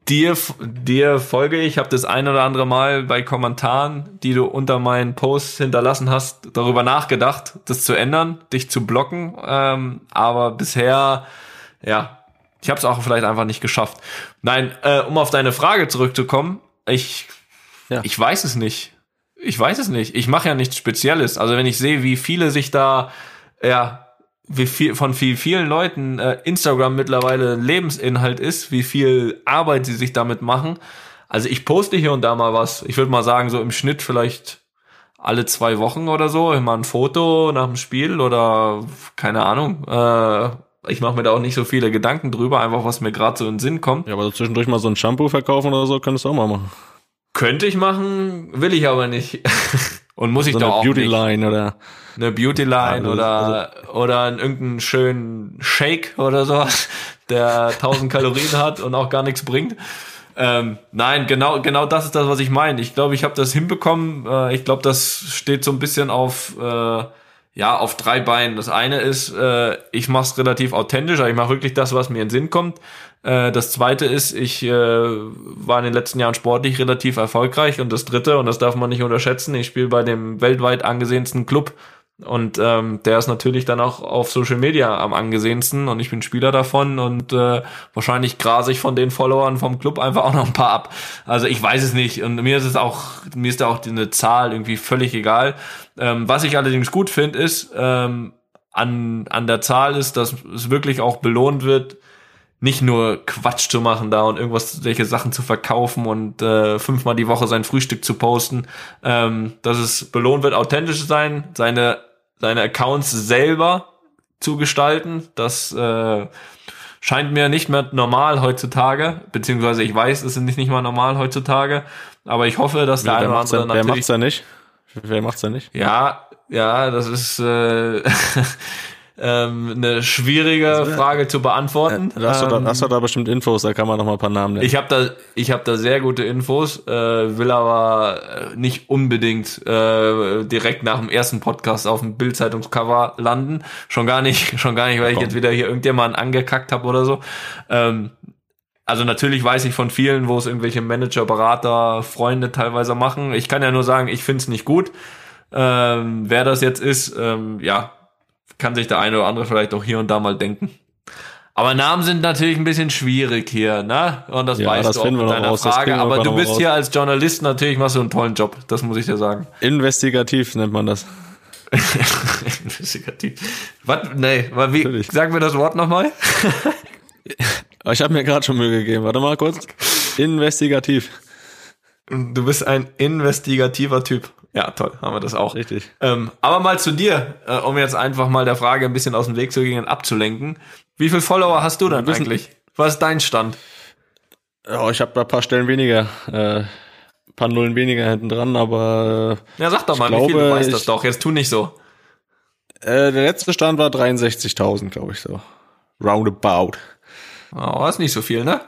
dir, dir folge ich, habe das ein oder andere Mal bei Kommentaren, die du unter meinen Posts hinterlassen hast, darüber nachgedacht, das zu ändern, dich zu blocken, ähm, aber bisher, ja, ich habe es auch vielleicht einfach nicht geschafft. Nein, äh, um auf deine Frage zurückzukommen, ich, ja. ich weiß es nicht. Ich weiß es nicht. Ich mache ja nichts Spezielles. Also wenn ich sehe, wie viele sich da, ja, wie viel von viel, vielen Leuten äh, Instagram mittlerweile Lebensinhalt ist, wie viel Arbeit sie sich damit machen. Also ich poste hier und da mal was. Ich würde mal sagen, so im Schnitt vielleicht alle zwei Wochen oder so, immer ein Foto nach dem Spiel oder keine Ahnung. Äh, ich mache mir da auch nicht so viele Gedanken drüber, einfach was mir gerade so in den Sinn kommt. Ja, aber so zwischendurch mal so ein Shampoo verkaufen oder so, könntest du auch mal machen. Könnte ich machen, will ich aber nicht. Und muss so ich doch auch nicht. Beauty Line oder eine Beauty Line ja, oder also oder irgendeinen schönen Shake oder sowas, der tausend Kalorien hat und auch gar nichts bringt. Ähm, nein, genau genau das ist das, was ich meine. Ich glaube, ich habe das hinbekommen. Äh, ich glaube, das steht so ein bisschen auf äh, ja auf drei Beinen. Das eine ist, äh, ich mache es relativ authentisch, also ich mache wirklich das, was mir in den Sinn kommt. Äh, das zweite ist, ich äh, war in den letzten Jahren sportlich relativ erfolgreich. Und das dritte, und das darf man nicht unterschätzen, ich spiele bei dem weltweit angesehensten Club. Und ähm, der ist natürlich dann auch auf Social Media am angesehensten und ich bin Spieler davon und äh, wahrscheinlich grase ich von den Followern vom Club einfach auch noch ein paar ab. Also ich weiß es nicht und mir ist es auch, mir ist da auch eine Zahl irgendwie völlig egal. Ähm, was ich allerdings gut finde, ist ähm, an an der Zahl ist, dass es wirklich auch belohnt wird, nicht nur Quatsch zu machen da und irgendwas, welche Sachen zu verkaufen und äh, fünfmal die Woche sein Frühstück zu posten, ähm, dass es belohnt wird, authentisch zu sein, seine seine Accounts selber zu gestalten. Das äh, scheint mir nicht mehr normal heutzutage, beziehungsweise ich weiß, es ist nicht, nicht mal normal heutzutage, aber ich hoffe, dass der wer eine oder macht's andere denn, wer natürlich... macht's denn nicht? Wer macht's denn nicht? Ja, ja, das ist... Äh, Ähm, eine schwierige also, Frage zu beantworten. Äh, hast, du da, ähm, hast du da bestimmt Infos, da kann man noch mal ein paar Namen nennen. Ich habe da, ich habe da sehr gute Infos, äh, will aber nicht unbedingt äh, direkt nach dem ersten Podcast auf dem Bild-Zeitungscover landen. Schon gar nicht, schon gar nicht, weil ich jetzt wieder hier irgendjemanden angekackt habe oder so. Ähm, also natürlich weiß ich von vielen, wo es irgendwelche Manager, Berater, Freunde teilweise machen. Ich kann ja nur sagen, ich find's nicht gut. Ähm, wer das jetzt ist, ähm, ja, kann sich der eine oder andere vielleicht auch hier und da mal denken. Aber Namen sind natürlich ein bisschen schwierig hier, ne? Und das ja, weißt das du auch mit deiner raus, Frage. Aber du bist raus. hier als Journalist natürlich, machst du einen tollen Job. Das muss ich dir sagen. Investigativ nennt man das. Investigativ. Was? Nee, wie, Natürlich. Sag mir das Wort nochmal. Ich habe mir gerade schon Mühe gegeben. Warte mal kurz. Investigativ. Du bist ein investigativer Typ. Ja, toll, haben wir das auch. Richtig. Ähm, aber mal zu dir, äh, um jetzt einfach mal der Frage ein bisschen aus dem Weg zu gehen und abzulenken. Wie viele Follower hast du denn wissen, eigentlich? Was ist dein Stand? Oh, ich habe da ein paar Stellen weniger, äh, ein paar Nullen weniger hinten dran, aber äh, ja, sag doch mal, glaube, wie viel, du weißt ich, das doch. Jetzt tu nicht so. Äh, der letzte Stand war dreiundsechzigtausend, glaube ich so. Roundabout. Oh, ist nicht so viel, ne?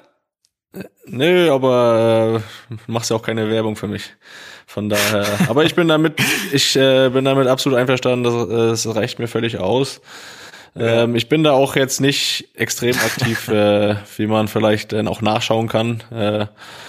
Nö, aber äh, machst ja auch keine Werbung für mich. Von daher, aber ich bin damit, ich äh, bin damit absolut einverstanden, das, das reicht mir völlig aus. Ja. Ähm, ich bin da auch jetzt nicht extrem aktiv, äh, wie man vielleicht äh, auch nachschauen kann. Äh,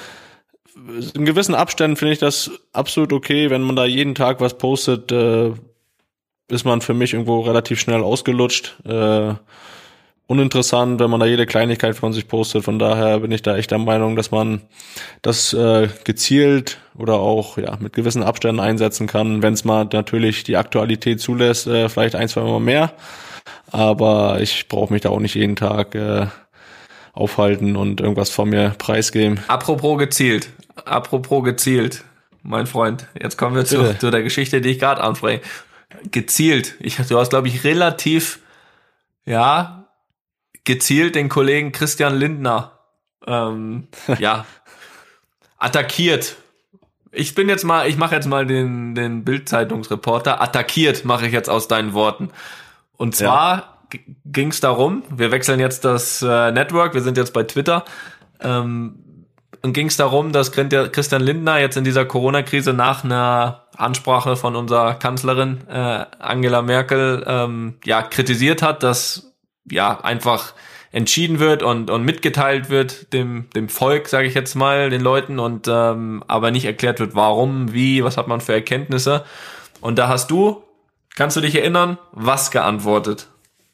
in gewissen Abständen finde ich das absolut okay, wenn man da jeden Tag was postet, äh, ist man für mich irgendwo relativ schnell ausgelutscht. Äh, uninteressant, wenn man da jede Kleinigkeit von sich postet. Von daher bin ich da echt der Meinung, dass man das äh, gezielt oder auch ja mit gewissen Abständen einsetzen kann, wenn es mal natürlich die Aktualität zulässt, äh, vielleicht ein, zwei Mal mehr. Aber ich brauche mich da auch nicht jeden Tag äh, aufhalten und irgendwas von mir preisgeben. Apropos gezielt, apropos gezielt, mein Freund, jetzt kommen wir zu, zu der Geschichte, die ich gerade anspreche. Gezielt, ich, du hast, glaube ich, relativ, ja, gezielt den Kollegen Christian Lindner ähm, ja attackiert. Ich bin jetzt mal, ich mache jetzt mal den den Bild-Zeitungsreporter. Attackiert mache ich jetzt aus deinen Worten. Und zwar ja. g- ging es darum, wir wechseln jetzt das äh, Network, wir sind jetzt bei Twitter, ähm, und ging es darum, dass Christian Lindner jetzt in dieser Corona-Krise nach einer Ansprache von unserer Kanzlerin äh, Angela Merkel ähm, ja kritisiert hat, dass ja, einfach entschieden wird und und mitgeteilt wird dem dem Volk, sage ich jetzt mal, den Leuten, und ähm, aber nicht erklärt wird, warum, wie, was hat man für Erkenntnisse. Und da hast du, kannst du dich erinnern, was geantwortet?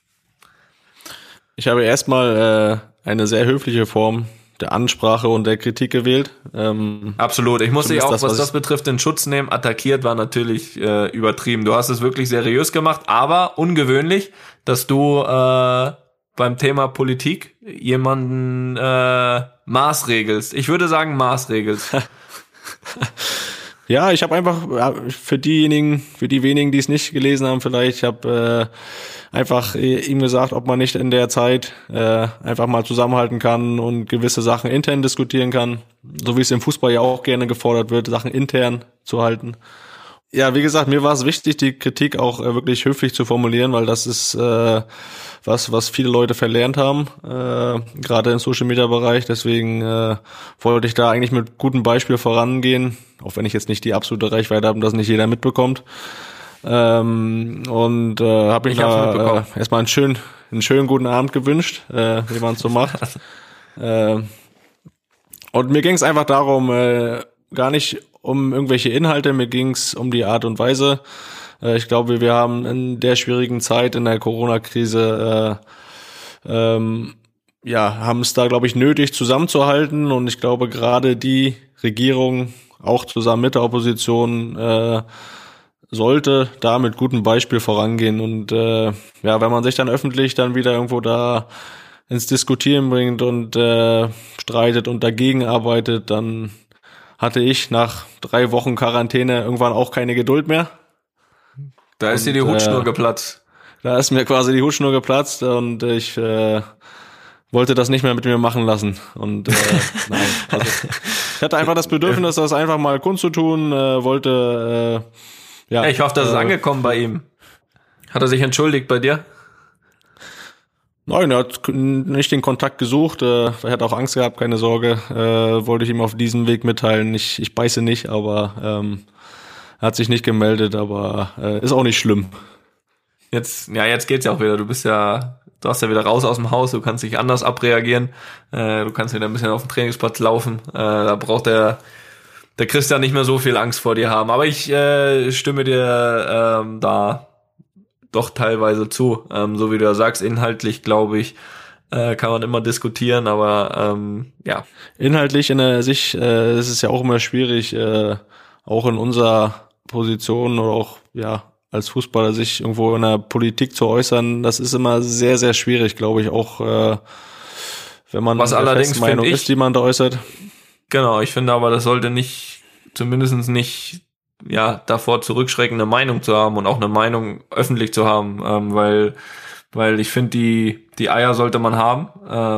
Ich habe erstmal äh, eine sehr höfliche Form der Ansprache und der Kritik gewählt. Ähm, Absolut. Ich muss dich auch, das, was, was das betrifft, in Schutz nehmen. Attackiert war natürlich äh, übertrieben. Du hast es wirklich seriös gemacht, aber ungewöhnlich, dass du äh, beim Thema Politik jemanden äh, maßregelst. Ich würde sagen maßregelst. Ja, ich habe einfach für diejenigen, für die wenigen, die es nicht gelesen haben, vielleicht, ich habe äh, einfach ihm gesagt, ob man nicht in der Zeit äh, einfach mal zusammenhalten kann und gewisse Sachen intern diskutieren kann, so wie es im Fußball ja auch gerne gefordert wird, Sachen intern zu halten. Ja, wie gesagt, mir war es wichtig, die Kritik auch äh, wirklich höflich zu formulieren, weil das ist äh, was, was viele Leute verlernt haben, äh, gerade im Social-Media-Bereich. Deswegen äh, wollte ich da eigentlich mit gutem Beispiel vorangehen, auch wenn ich jetzt nicht die absolute Reichweite habe und das nicht jeder mitbekommt. Ähm, und äh, habe mich da äh, erstmal einen schönen, einen schönen guten Abend gewünscht, äh, wie man es so macht. äh, und mir ging es einfach darum, äh, gar nicht um irgendwelche Inhalte, mir ging es um die Art und Weise. Äh, ich glaube, wir haben in der schwierigen Zeit, in der Corona-Krise, äh, ähm, ja, haben es da, glaube ich, nötig zusammenzuhalten. Und ich glaube, gerade die Regierung, auch zusammen mit der Opposition, äh, sollte da mit gutem Beispiel vorangehen. Und äh, ja, wenn man sich dann öffentlich dann wieder irgendwo da ins Diskutieren bringt und äh, streitet und dagegen arbeitet, dann hatte ich nach drei Wochen Quarantäne irgendwann auch keine Geduld mehr. Da ist und, dir die Hutschnur äh, geplatzt. Da ist mir quasi die Hutschnur geplatzt und ich äh, wollte das nicht mehr mit mir machen lassen. Und äh, nein, also ich hatte einfach das Bedürfnis, das einfach mal kundzutun, äh, wollte äh, ja. Ich hoffe, das ist äh, angekommen bei ihm. Hat er sich entschuldigt bei dir? Nein, er hat nicht den Kontakt gesucht, äh, er hat auch Angst gehabt, keine Sorge, äh, wollte ich ihm auf diesem Weg mitteilen. Ich, ich beiße nicht, aber ähm, er hat sich nicht gemeldet, aber äh, ist auch nicht schlimm. Jetzt, ja, jetzt geht's ja auch wieder. Du bist ja, du hast ja wieder raus aus dem Haus, du kannst dich anders abreagieren, äh, du kannst wieder ein bisschen auf dem Trainingsplatz laufen. Äh, da braucht der, der Christian nicht mehr so viel Angst vor dir haben. Aber ich äh, stimme dir ähm, da doch teilweise zu. Ähm, so wie du ja sagst, inhaltlich, glaube ich, äh, kann man immer diskutieren, aber ähm, ja. Inhaltlich in der sich, äh, es ist ja auch immer schwierig, äh, auch in unserer Position oder auch ja als Fußballer sich irgendwo in der Politik zu äußern. Das ist immer sehr, sehr schwierig, glaube ich, auch äh, wenn man was allerdings Meinung ich, ist, die man da äußert. Genau, ich finde aber, das sollte nicht, zumindest nicht ja, davor zurückschrecken, eine Meinung zu haben und auch eine Meinung öffentlich zu haben, ähm, weil, weil ich finde, die, die Eier sollte man haben,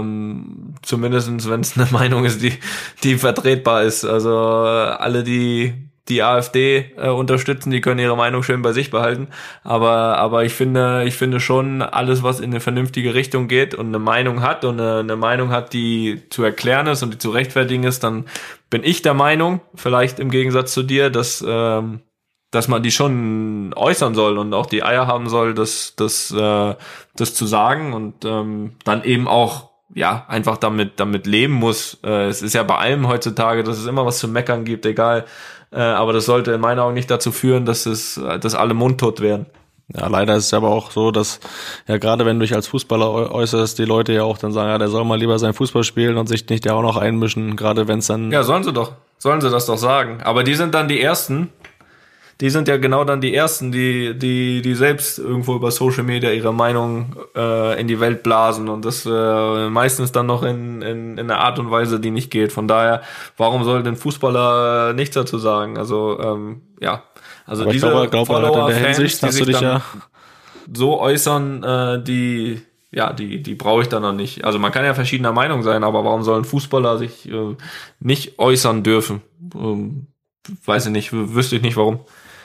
ähm, zumindestens wenn es eine Meinung ist, die, die vertretbar ist. Also alle, die die AfD äh, unterstützen, die können ihre Meinung schön bei sich behalten, aber aber ich finde, ich finde schon, alles, was in eine vernünftige Richtung geht und eine Meinung hat und eine, eine Meinung hat, die zu erklären ist und die zu rechtfertigen ist, dann bin ich der Meinung, vielleicht im Gegensatz zu dir, dass ähm, dass man die schon äußern soll und auch die Eier haben soll, das das äh, das zu sagen und ähm, dann eben auch ja einfach damit damit leben muss. Äh, es ist ja bei allem heutzutage, dass es immer was zu meckern gibt, egal. Äh, aber das sollte in meinen Augen nicht dazu führen, dass es dass alle mundtot werden. Ja, leider ist es aber auch so, dass ja gerade wenn du dich als Fußballer äußerst, die Leute ja auch dann sagen, ja, der soll mal lieber sein Fußball spielen und sich nicht ja auch noch einmischen, gerade wenn es dann... Ja, sollen sie doch. Sollen sie das doch sagen. Aber die sind dann die Ersten, die sind ja genau dann die Ersten, die die die selbst irgendwo über Social Media ihre Meinung äh, in die Welt blasen und das äh, meistens dann noch in, in in einer Art und Weise, die nicht geht. Von daher, warum soll denn Fußballer nichts dazu sagen? Also ähm, ja, also aber diese ich glaube, glaube, Follower, in der Hinsicht, Fans, die hast sich du dich dann ja so äußern, äh, die ja, die die brauche ich dann noch nicht. Also man kann ja verschiedener Meinung sein, aber warum sollen Fußballer sich äh, nicht äußern dürfen? Ähm, weiß ich nicht, w- wüsste ich nicht warum.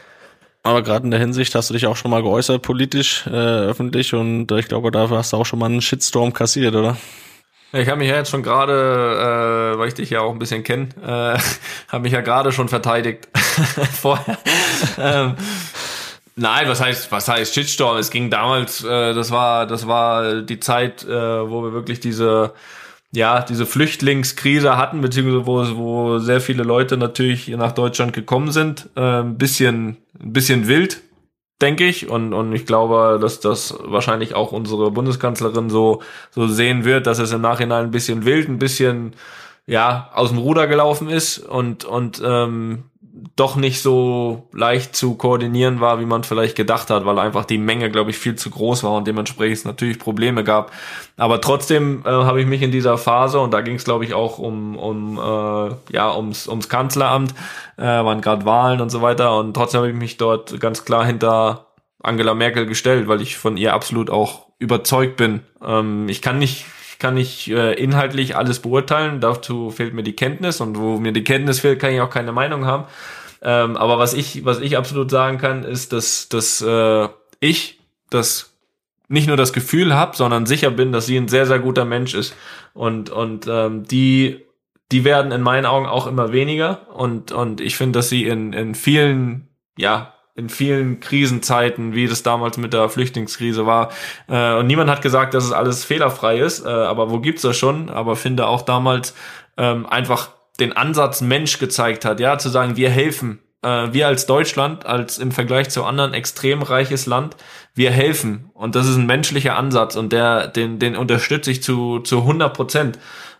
Aber gerade in der Hinsicht hast du dich auch schon mal geäußert, politisch, äh, öffentlich und ich glaube, dafür hast du auch schon mal einen Shitstorm kassiert, oder? Ich habe mich ja jetzt schon gerade, äh, weil ich dich ja auch ein bisschen kenne, äh, habe mich ja gerade schon verteidigt vorher. ähm, Nein, was heißt, was heißt Shitstorm? Es ging damals, äh, das war, das war die Zeit, äh, wo wir wirklich diese, ja, diese Flüchtlingskrise hatten, beziehungsweise wo, wo sehr viele Leute natürlich nach Deutschland gekommen sind. Äh, ein bisschen, ein bisschen wild, denke ich. Und, und ich glaube, dass das wahrscheinlich auch unsere Bundeskanzlerin so, so sehen wird, dass es im Nachhinein ein bisschen wild, ein bisschen, ja, aus dem Ruder gelaufen ist und, und, ähm, doch nicht so leicht zu koordinieren war, wie man vielleicht gedacht hat, weil einfach die Menge, glaube ich, viel zu groß war und dementsprechend es natürlich Probleme gab. Aber trotzdem äh, habe ich mich in dieser Phase, und da ging es, glaube ich, auch um um äh, ja ums ums Kanzleramt, äh, waren gerade Wahlen und so weiter, und trotzdem habe ich mich dort ganz klar hinter Angela Merkel gestellt, weil ich von ihr absolut auch überzeugt bin. Ähm, ich kann nicht kann ich äh, inhaltlich alles beurteilen, dazu fehlt mir die Kenntnis, und wo mir die Kenntnis fehlt, kann ich auch keine Meinung haben. Ähm, aber was ich was ich absolut sagen kann, ist, dass dass äh, ich das nicht nur das Gefühl habe, sondern sicher bin, dass sie ein sehr, sehr guter Mensch ist. Und und ähm, die die werden in meinen Augen auch immer weniger. Und und ich finde, dass sie in in vielen, ja, in vielen Krisenzeiten, wie das damals mit der Flüchtlingskrise war. Äh, und niemand hat gesagt, dass es alles fehlerfrei ist, äh, aber wo gibt's das schon? Aber finde auch damals ähm, einfach den Ansatz Mensch gezeigt hat, ja, zu sagen, wir helfen. Äh, wir als Deutschland, als im Vergleich zu anderen extrem reiches Land, wir helfen. Und das ist ein menschlicher Ansatz, und der, den, den unterstütze ich zu, zu hundert Prozent.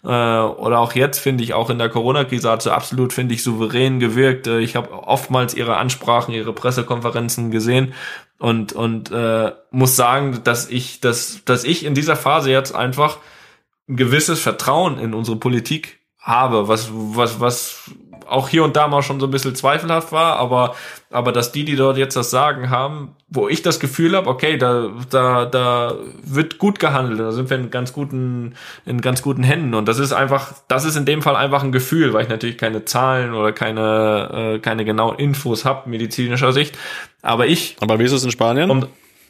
Oder auch jetzt, finde ich, auch in der Corona-Krise hat sie absolut, finde ich, souverän gewirkt. Ich habe oftmals ihre Ansprachen, ihre Pressekonferenzen gesehen und und äh, muss sagen, dass ich, dass dass ich in dieser Phase jetzt einfach ein gewisses Vertrauen in unsere Politik habe, was was was auch hier und da mal schon so ein bisschen zweifelhaft war, aber aber dass die, die dort jetzt das Sagen haben, wo ich das Gefühl habe, okay, da da da wird gut gehandelt, da sind wir in ganz guten in ganz guten Händen, und das ist einfach, das ist in dem Fall einfach ein Gefühl, weil ich natürlich keine Zahlen oder keine äh, keine genauen Infos habe medizinischer Sicht, aber ich. Aber wie ist es in Spanien? Um,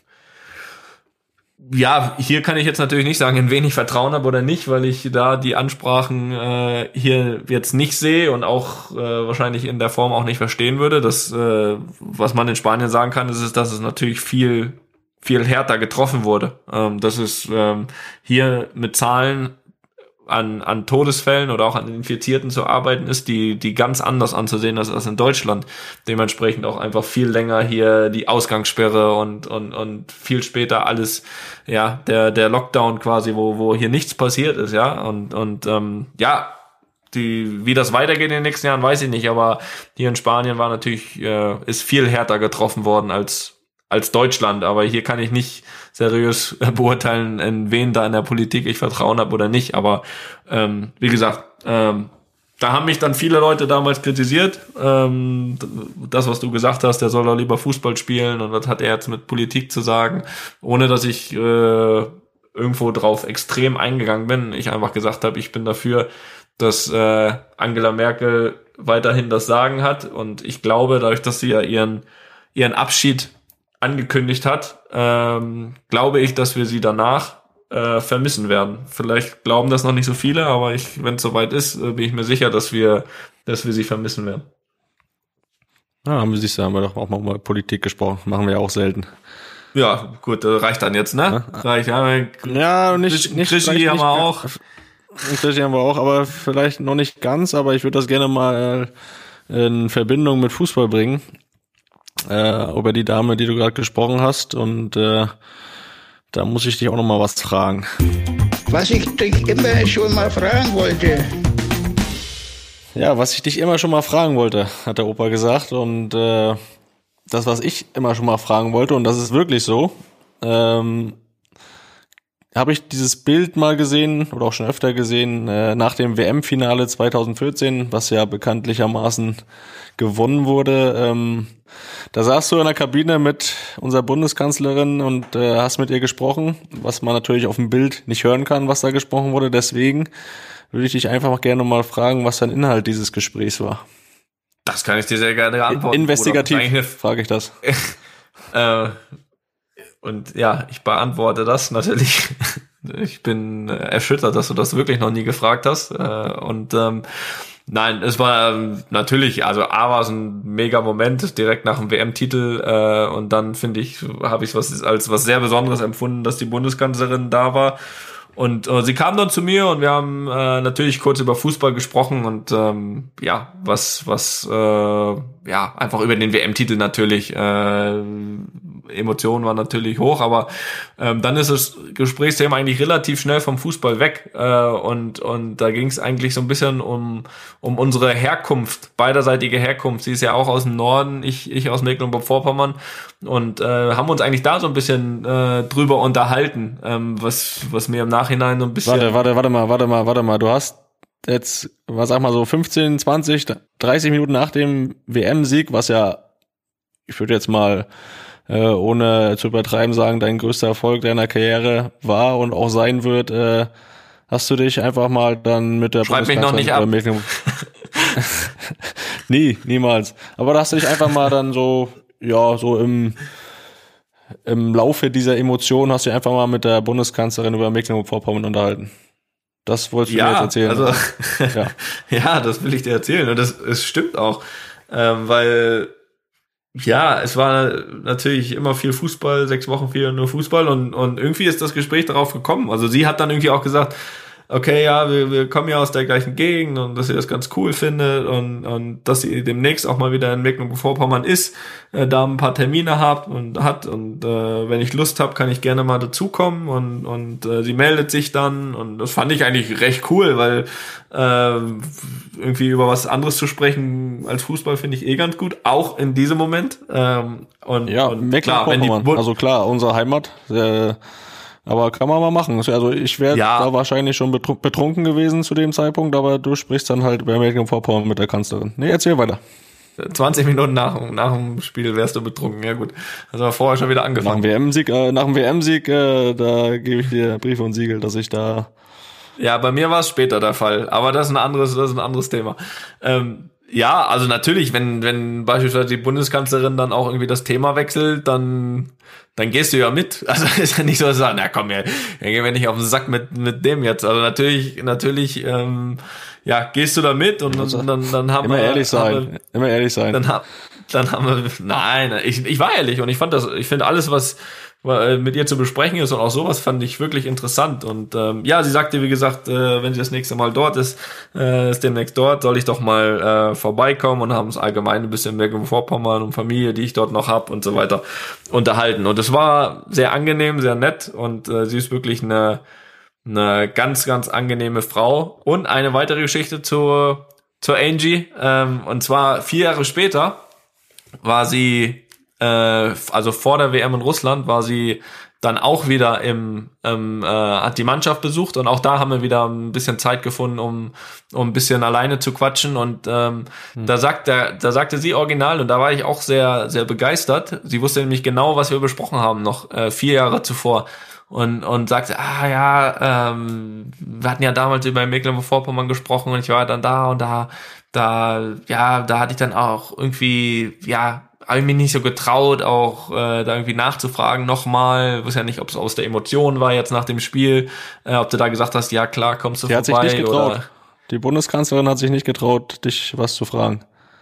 Ja, hier kann ich jetzt natürlich nicht sagen, in wen ich Vertrauen habe oder nicht, weil ich da die Ansprachen äh, hier jetzt nicht sehe und auch äh, wahrscheinlich in der Form auch nicht verstehen würde. Das, äh, was man in Spanien sagen kann, ist, ist, dass es natürlich viel, viel härter getroffen wurde. Ähm, dass es ähm, hier mit Zahlen an an Todesfällen oder auch an Infizierten zu arbeiten ist, die die ganz anders anzusehen ist als in Deutschland. Dementsprechend auch einfach viel länger hier die Ausgangssperre und und und viel später alles, ja, der der Lockdown quasi, wo wo hier nichts passiert ist, ja, und und ähm, ja, die wie das weitergeht in den nächsten Jahren, weiß ich nicht, aber hier in Spanien war natürlich äh, ist viel härter getroffen worden als als Deutschland, aber hier kann ich nicht seriös beurteilen, in wen da in der Politik ich Vertrauen habe oder nicht, aber ähm, wie gesagt, ähm, da haben mich dann viele Leute damals kritisiert, ähm, das, was du gesagt hast, der soll doch lieber Fußball spielen und was hat er jetzt mit Politik zu sagen, ohne dass ich äh, irgendwo drauf extrem eingegangen bin. Ich einfach gesagt habe, ich bin dafür, dass äh, Angela Merkel weiterhin das Sagen hat, und ich glaube, dadurch, dass sie ja ihren ihren Abschied angekündigt hat, ähm, glaube ich, dass wir sie danach äh, vermissen werden. Vielleicht glauben das noch nicht so viele, aber ich, wenn es soweit ist, äh, bin ich mir sicher, dass wir, dass wir sie vermissen werden. Ja, haben wir sich, haben wir doch auch mal über Politik gesprochen, machen wir ja auch selten. Ja, gut, das reicht dann jetzt, ne? Ja, reicht, ja. Ja, nicht, nicht, Krischi haben wir auch. Krischi haben wir auch, aber vielleicht noch nicht ganz, aber ich würde das gerne mal in Verbindung mit Fußball bringen. Äh, über die Dame, die du gerade gesprochen hast, und äh, da muss ich dich auch noch mal was fragen. Was ich dich immer schon mal fragen wollte. Ja, was ich dich immer schon mal fragen wollte, hat der Opa gesagt, und äh, das, was ich immer schon mal fragen wollte, und das ist wirklich so, ähm, habe ich dieses Bild mal gesehen oder auch schon öfter gesehen äh, nach dem W M-Finale zwanzig vierzehn, was ja bekanntlichermaßen gewonnen wurde. Ähm, da saßt du in der Kabine mit unserer Bundeskanzlerin und äh, hast mit ihr gesprochen, was man natürlich auf dem Bild nicht hören kann, was da gesprochen wurde. Deswegen würde ich dich einfach gerne mal fragen, was dein Inhalt dieses Gesprächs war. Das kann ich dir sehr gerne antworten. Investigativ frage ich das. äh, und ja, ich beantworte das natürlich. Ich bin erschüttert, dass du das wirklich noch nie gefragt hast. Äh, und ähm, Nein, es war ähm, natürlich, also A war es ein mega Moment direkt nach dem W M-Titel äh, und dann finde ich, habe ich was als was sehr Besonderes empfunden, dass die Bundeskanzlerin da war und äh, sie kam dann zu mir und wir haben äh, natürlich kurz über Fußball gesprochen und ähm, ja, was was äh, ja einfach über den W M-Titel natürlich. Äh, Emotionen waren natürlich hoch, aber ähm, dann ist das Gesprächsthema eigentlich relativ schnell vom Fußball weg äh, und und da ging es eigentlich so ein bisschen um um unsere Herkunft, beiderseitige Herkunft. Sie ist ja auch aus dem Norden, ich ich aus Mecklenburg-Vorpommern und äh, haben uns eigentlich da so ein bisschen äh, drüber unterhalten, ähm, was was mir im Nachhinein so ein bisschen... Warte, warte, warte mal, warte mal, warte mal, du hast jetzt, was sag mal so fünfzehn, zwanzig, dreißig Minuten nach dem W M-Sieg, was ja, ich würde jetzt mal Äh, ohne zu übertreiben sagen, dein größter Erfolg deiner Karriere war und auch sein wird, äh, hast du dich einfach mal dann mit der Schreib mich noch nicht ab. Nie, niemals. Aber da hast du dich einfach mal dann so, ja, so im im Laufe dieser Emotionen hast du dich einfach mal mit der Bundeskanzlerin über Mecklenburg-Vorpommern unterhalten. Das wolltest du ja, mir jetzt erzählen. Also, ja. ja, das will ich dir erzählen und das es stimmt auch, ähm, weil ja, es war natürlich immer viel Fußball, sechs Wochen viel nur Fußball und und irgendwie ist das Gespräch darauf gekommen. Also sie hat dann irgendwie auch gesagt, okay, ja, wir, wir kommen ja aus der gleichen Gegend und dass sie das ganz cool findet und, und dass sie demnächst auch mal wieder in Mecklenburg-Vorpommern ist, äh, da ein paar Termine hat und hat und äh, wenn ich Lust habe, kann ich gerne mal dazukommen und und äh, sie meldet sich dann und das fand ich eigentlich recht cool, weil äh, irgendwie über was anderes zu sprechen als Fußball finde ich eh ganz gut, auch in diesem Moment. Ähm, und, ja, und Mecklenburg-Vorpommern, also klar, unsere Heimat, äh, aber kann man mal machen. Also ich wäre ja. da wahrscheinlich schon betrunken gewesen zu dem Zeitpunkt, aber du sprichst dann halt bei Mecklenburg-Vorpommern mit der Kanzlerin. Nee, erzähl weiter. zwanzig Minuten nach, nach dem Spiel wärst du betrunken, ja gut. Also vorher schon wieder angefangen. Nach dem W M-Sieg, äh, nach dem W M-Sieg, äh, da gebe ich dir Briefe und Siegel, dass ich da... Ja, bei mir war es später der Fall, aber das ist ein anderes, das ist ein anderes Thema. Ähm, ja, also natürlich, wenn wenn beispielsweise die Bundeskanzlerin dann auch irgendwie das Thema wechselt, dann dann gehst du ja mit. Also ist ja nicht so, dass du sagst, na komm, ja, dann gehen wir nicht auf den Sack mit mit dem jetzt. Also natürlich, natürlich, ähm, ja, gehst du da mit und also, dann dann, dann haben immer wir ehrlich sein, wir, immer ehrlich sein. Dann haben dann haben wir, nein, ich ich war ehrlich und ich fand das, ich finde alles, was mit ihr zu besprechen ist und auch sowas fand ich wirklich interessant und ähm, ja, sie sagte, wie gesagt, äh, wenn sie das nächste Mal dort ist, äh, ist demnächst dort, soll ich doch mal äh, vorbeikommen und haben uns allgemein ein bisschen Mecklenburg-Vorpommern und Familie, die ich dort noch hab und so weiter unterhalten und es war sehr angenehm, sehr nett und äh, sie ist wirklich eine eine ganz, ganz angenehme Frau und eine weitere Geschichte zur zur Angie, ähm, und zwar vier Jahre später war sie also vor der W M in Russland war sie dann auch wieder im, ähm, äh, hat die Mannschaft besucht und auch da haben wir wieder ein bisschen Zeit gefunden, um um ein bisschen alleine zu quatschen und ähm, hm. da sagt der, da sagte sie original und da war ich auch sehr sehr begeistert. Sie wusste nämlich genau, was wir besprochen haben noch äh, vier Jahre zuvor und und sagte, ah ja, ähm, wir hatten ja damals über Mecklenburg-Vorpommern gesprochen und ich war dann da und da da ja da hatte ich dann auch irgendwie ja habe ich mich nicht so getraut, auch äh, da irgendwie nachzufragen nochmal. Ich weiß ja nicht, ob es aus der Emotion war jetzt nach dem Spiel, äh, ob du da gesagt hast, ja klar, kommst du Die vorbei. Hat sich nicht getraut. Oder die Bundeskanzlerin hat sich nicht getraut, dich was zu fragen.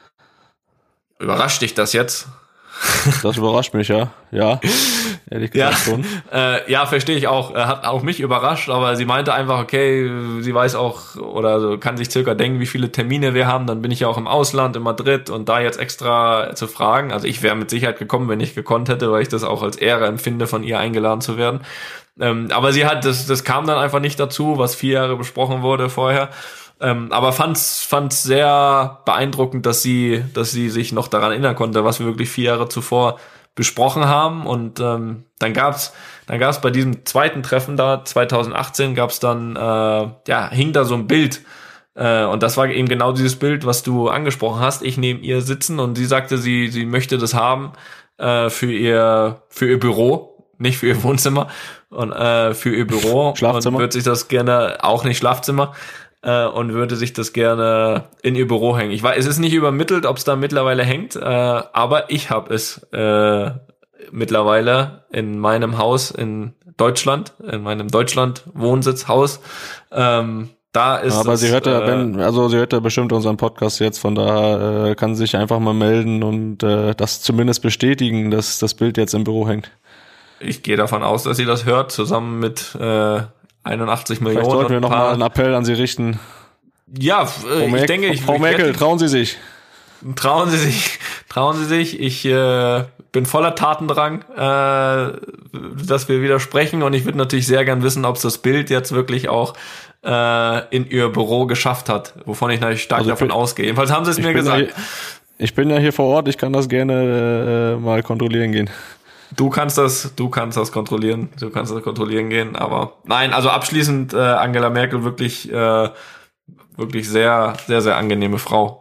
Überrascht dich das jetzt? Das überrascht mich, ja. Ja, ehrlich gesagt ja, schon. Äh, ja, verstehe ich auch. Hat auch mich überrascht, aber sie meinte einfach, okay, sie weiß auch oder so, kann sich circa denken, wie viele Termine wir haben. Dann bin ich ja auch im Ausland, in Madrid und da jetzt extra zu fragen. Also ich wäre mit Sicherheit gekommen, wenn ich gekonnt hätte, weil ich das auch als Ehre empfinde, von ihr eingeladen zu werden. Ähm, aber sie hat, das, das kam dann einfach nicht dazu, was vier Jahre besprochen wurde vorher. Ähm, aber fand's fand's sehr beeindruckend, dass sie dass sie sich noch daran erinnern konnte, was wir wirklich vier Jahre zuvor besprochen haben. Und ähm, dann gab's dann gab's bei diesem zweiten Treffen da zwanzig achtzehn gab's dann äh, ja hing da so ein Bild äh, und das war eben genau dieses Bild, was du angesprochen hast. Ich neben ihr sitzen und sie sagte, sie sie möchte das haben äh, für ihr für ihr Büro, nicht für ihr Wohnzimmer und äh, für ihr Büro. Schlafzimmer. Und würde sich das gerne auch nicht Schlafzimmer. Und würde sich das gerne in ihr Büro hängen. Ich weiß, es ist nicht übermittelt, ob es da mittlerweile hängt, äh, aber ich habe es äh, mittlerweile in meinem Haus in Deutschland, in meinem Deutschland-Wohnsitzhaus. Ähm, Da ist Aber es, sie hört ja, äh, wenn, also sie hört ja bestimmt unseren Podcast jetzt, von daher äh, kann sie sich einfach mal melden und äh, das zumindest bestätigen, dass das Bild jetzt im Büro hängt. Ich gehe davon aus, dass sie das hört, zusammen mit äh, einundachtzig Millionen. Vielleicht sollten wir und noch ein paar- mal einen Appell an sie richten. Ja, äh, Frau, ich Merkel, denke, ich, Frau ich Merkel, werde- trauen Sie sich. Trauen Sie sich, trauen Sie sich. Ich äh, bin voller Tatendrang, äh, dass wir wieder sprechen, und ich würde natürlich sehr gern wissen, ob es das Bild jetzt wirklich auch äh, in Ihr Büro geschafft hat, wovon ich natürlich stark Also ich davon bin- ausgehe. Jedenfalls haben Sie es Ich mir bin, ja gesagt. hier, ich bin ja hier vor Ort, ich kann das gerne äh, mal kontrollieren gehen. Du kannst das, du kannst das kontrollieren, du kannst das kontrollieren gehen, aber nein, also abschließend äh, Angela Merkel wirklich, äh, wirklich sehr, sehr, sehr angenehme Frau.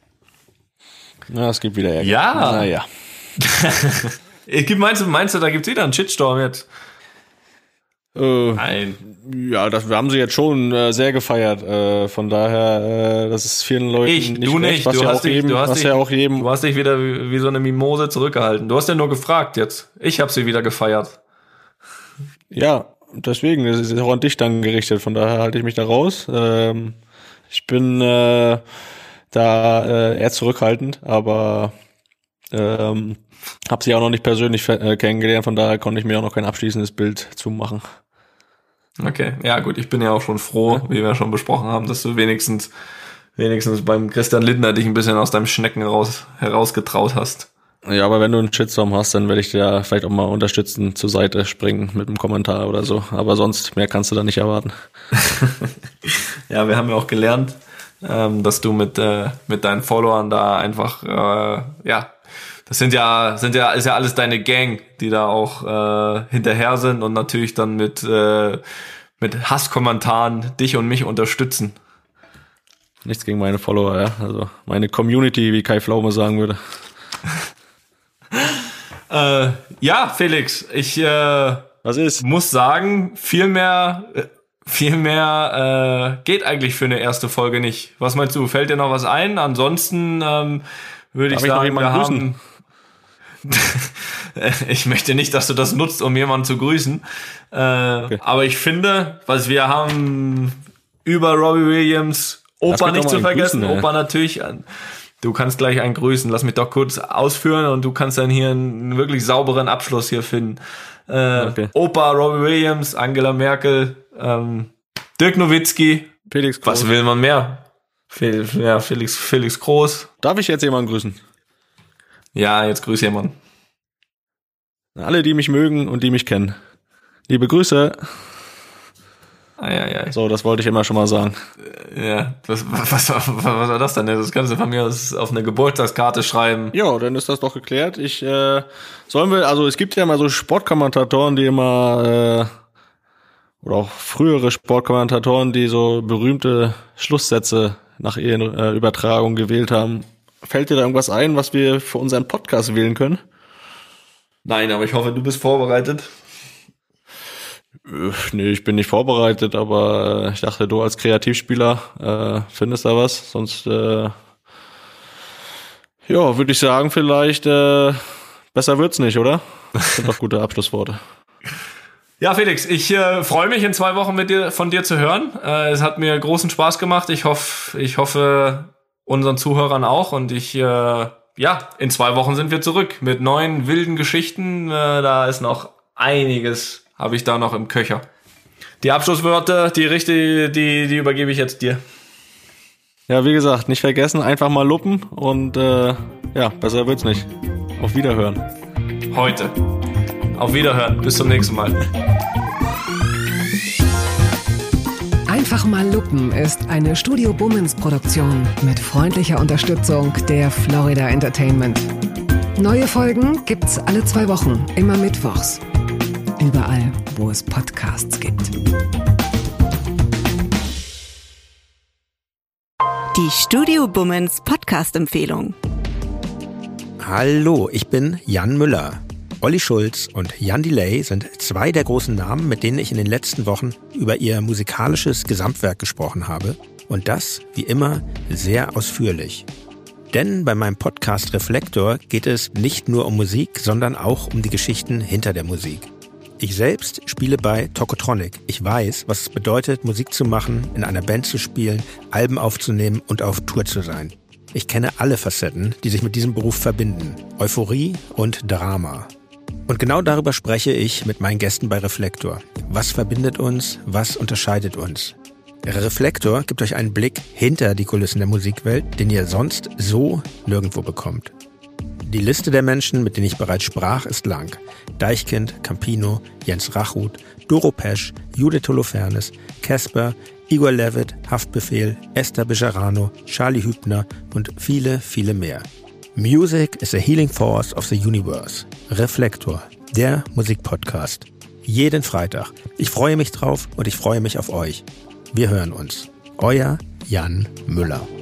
Ja, es gibt wieder Ärger. Ja. Naja. Meinst du, meinst du, da gibt's wieder einen Shitstorm jetzt? Äh, Nein. ja, das wir haben sie jetzt schon äh, sehr gefeiert. Äh, von daher, äh, das ist vielen Leuten Ich, nicht du recht, nicht. was Du ja hast auch dich, jedem, du hast was dich, ja auch jedem. du hast dich wieder wie, wie so eine Mimose zurückgehalten. Du hast ja nur gefragt jetzt. Ich habe sie wieder gefeiert. Ja, deswegen das ist es auch an dich dann gerichtet. Von daher halte ich mich da raus. Ähm, ich bin äh, da äh, eher zurückhaltend, aber ähm, habe sie auch noch nicht persönlich äh, kennengelernt. Von daher konnte ich mir auch noch kein abschließendes Bild zumachen. Okay, ja gut, ich bin ja auch schon froh, wie wir schon besprochen haben, dass du wenigstens wenigstens beim Christian Lindner dich ein bisschen aus deinem Schnecken raus, herausgetraut hast. Ja, aber wenn du einen Shitstorm hast, dann werde ich dir vielleicht auch mal unterstützen, zur Seite springen mit einem Kommentar oder so. Aber sonst, mehr kannst du da nicht erwarten. Ja, wir haben ja auch gelernt, ähm, dass du mit äh, mit deinen Followern da einfach, äh, ja, das sind ja sind ja ist ja alles deine Gang, die da auch äh, hinterher sind und natürlich dann mit äh, mit Hasskommentaren dich und mich unterstützen. Nichts gegen meine Follower, ja. Also meine Community, wie Kai Pflaume sagen würde. Äh, ja, Felix, ich äh, Was ist? muss sagen, viel mehr, äh, viel mehr äh, geht eigentlich für eine erste Folge nicht. Was meinst du? Fällt dir noch was ein? Ansonsten ähm, würde ich Darf ich noch sagen, wir jemanden haben. Ich möchte nicht, dass du das nutzt, um jemanden zu grüßen. Äh, Okay. Aber ich finde, was wir haben über Robbie Williams, Lass Opa mich doch nicht mal zu einen vergessen, grüßen, ey. Opa natürlich. Du kannst gleich einen grüßen. Lass mich doch kurz ausführen und du kannst dann hier einen wirklich sauberen Abschluss hier finden. Äh, Okay. Opa Robbie Williams, Angela Merkel, ähm, Dirk Nowitzki. Felix Groß. Was will man mehr? Fel- Ja, Felix, Felix Groß. Darf ich jetzt jemanden grüßen? Ja, jetzt grüß jemanden. Alle, die mich mögen und die mich kennen. Liebe Grüße. Eieiei. So, das wollte ich immer schon mal sagen. Ja, was, was, was, was war das denn? Das kannst du von mir aus auf eine Geburtstagskarte schreiben. Ja, dann ist das doch geklärt. Ich, äh, sollen wir, also es gibt ja mal so Sportkommentatoren, die immer, äh, oder auch frühere Sportkommentatoren, die so berühmte Schlusssätze nach ihren äh, Übertragungen gewählt haben. Fällt dir da irgendwas ein, was wir für unseren Podcast wählen können? Nein, aber ich hoffe, du bist vorbereitet. Äh, nee, ich bin nicht vorbereitet, aber äh, ich dachte, du als Kreativspieler äh, findest da was. Sonst, äh, ja, würde ich sagen, vielleicht äh, besser wird's nicht, oder? Das sind doch gute Abschlussworte. Ja, Felix, ich äh, freue mich in zwei Wochen mit dir, von dir zu hören. Äh, es hat mir großen Spaß gemacht. Ich hoffe, ich hoffe unseren Zuhörern auch. Und ich, äh, ja, in zwei Wochen sind wir zurück mit neuen wilden Geschichten. Äh, da ist noch einiges, habe ich da noch im Köcher. Die Abschlusswörter, die richtige, die, die übergebe ich jetzt dir. Ja, wie gesagt, nicht vergessen, einfach mal luppen und äh, ja, besser wird's nicht. Auf Wiederhören. Heute. Auf Wiederhören. Bis zum nächsten Mal. Einfach mal lupen ist eine Studio Bummens Produktion mit freundlicher Unterstützung der Florida Entertainment. Neue Folgen gibt's alle zwei Wochen, immer mittwochs. Überall, wo es Podcasts gibt. Die Studio Bummens Podcast-Empfehlung. Hallo, ich bin Jan Müller. Olli Schulz und Jan Delay sind zwei der großen Namen, mit denen ich in den letzten Wochen über ihr musikalisches Gesamtwerk gesprochen habe. Und das, wie immer, sehr ausführlich. Denn bei meinem Podcast Reflektor geht es nicht nur um Musik, sondern auch um die Geschichten hinter der Musik. Ich selbst spiele bei Tokotronic. Ich weiß, was es bedeutet, Musik zu machen, in einer Band zu spielen, Alben aufzunehmen und auf Tour zu sein. Ich kenne alle Facetten, die sich mit diesem Beruf verbinden. Euphorie und Drama. Und genau darüber spreche ich mit meinen Gästen bei Reflektor. Was verbindet uns? Was unterscheidet uns? Reflektor gibt euch einen Blick hinter die Kulissen der Musikwelt, den ihr sonst so nirgendwo bekommt. Die Liste der Menschen, mit denen ich bereits sprach, ist lang. Deichkind, Campino, Jens Rachut, Doro Pesch, Judith Holofernes, Casper, Igor Levit, Haftbefehl, Esther Bejarano, Charlie Hübner und viele, viele mehr. Music is a healing force of the universe. Reflektor, der Musikpodcast. Jeden Freitag. Ich freue mich drauf und ich freue mich auf euch. Wir hören uns. Euer Jan Müller.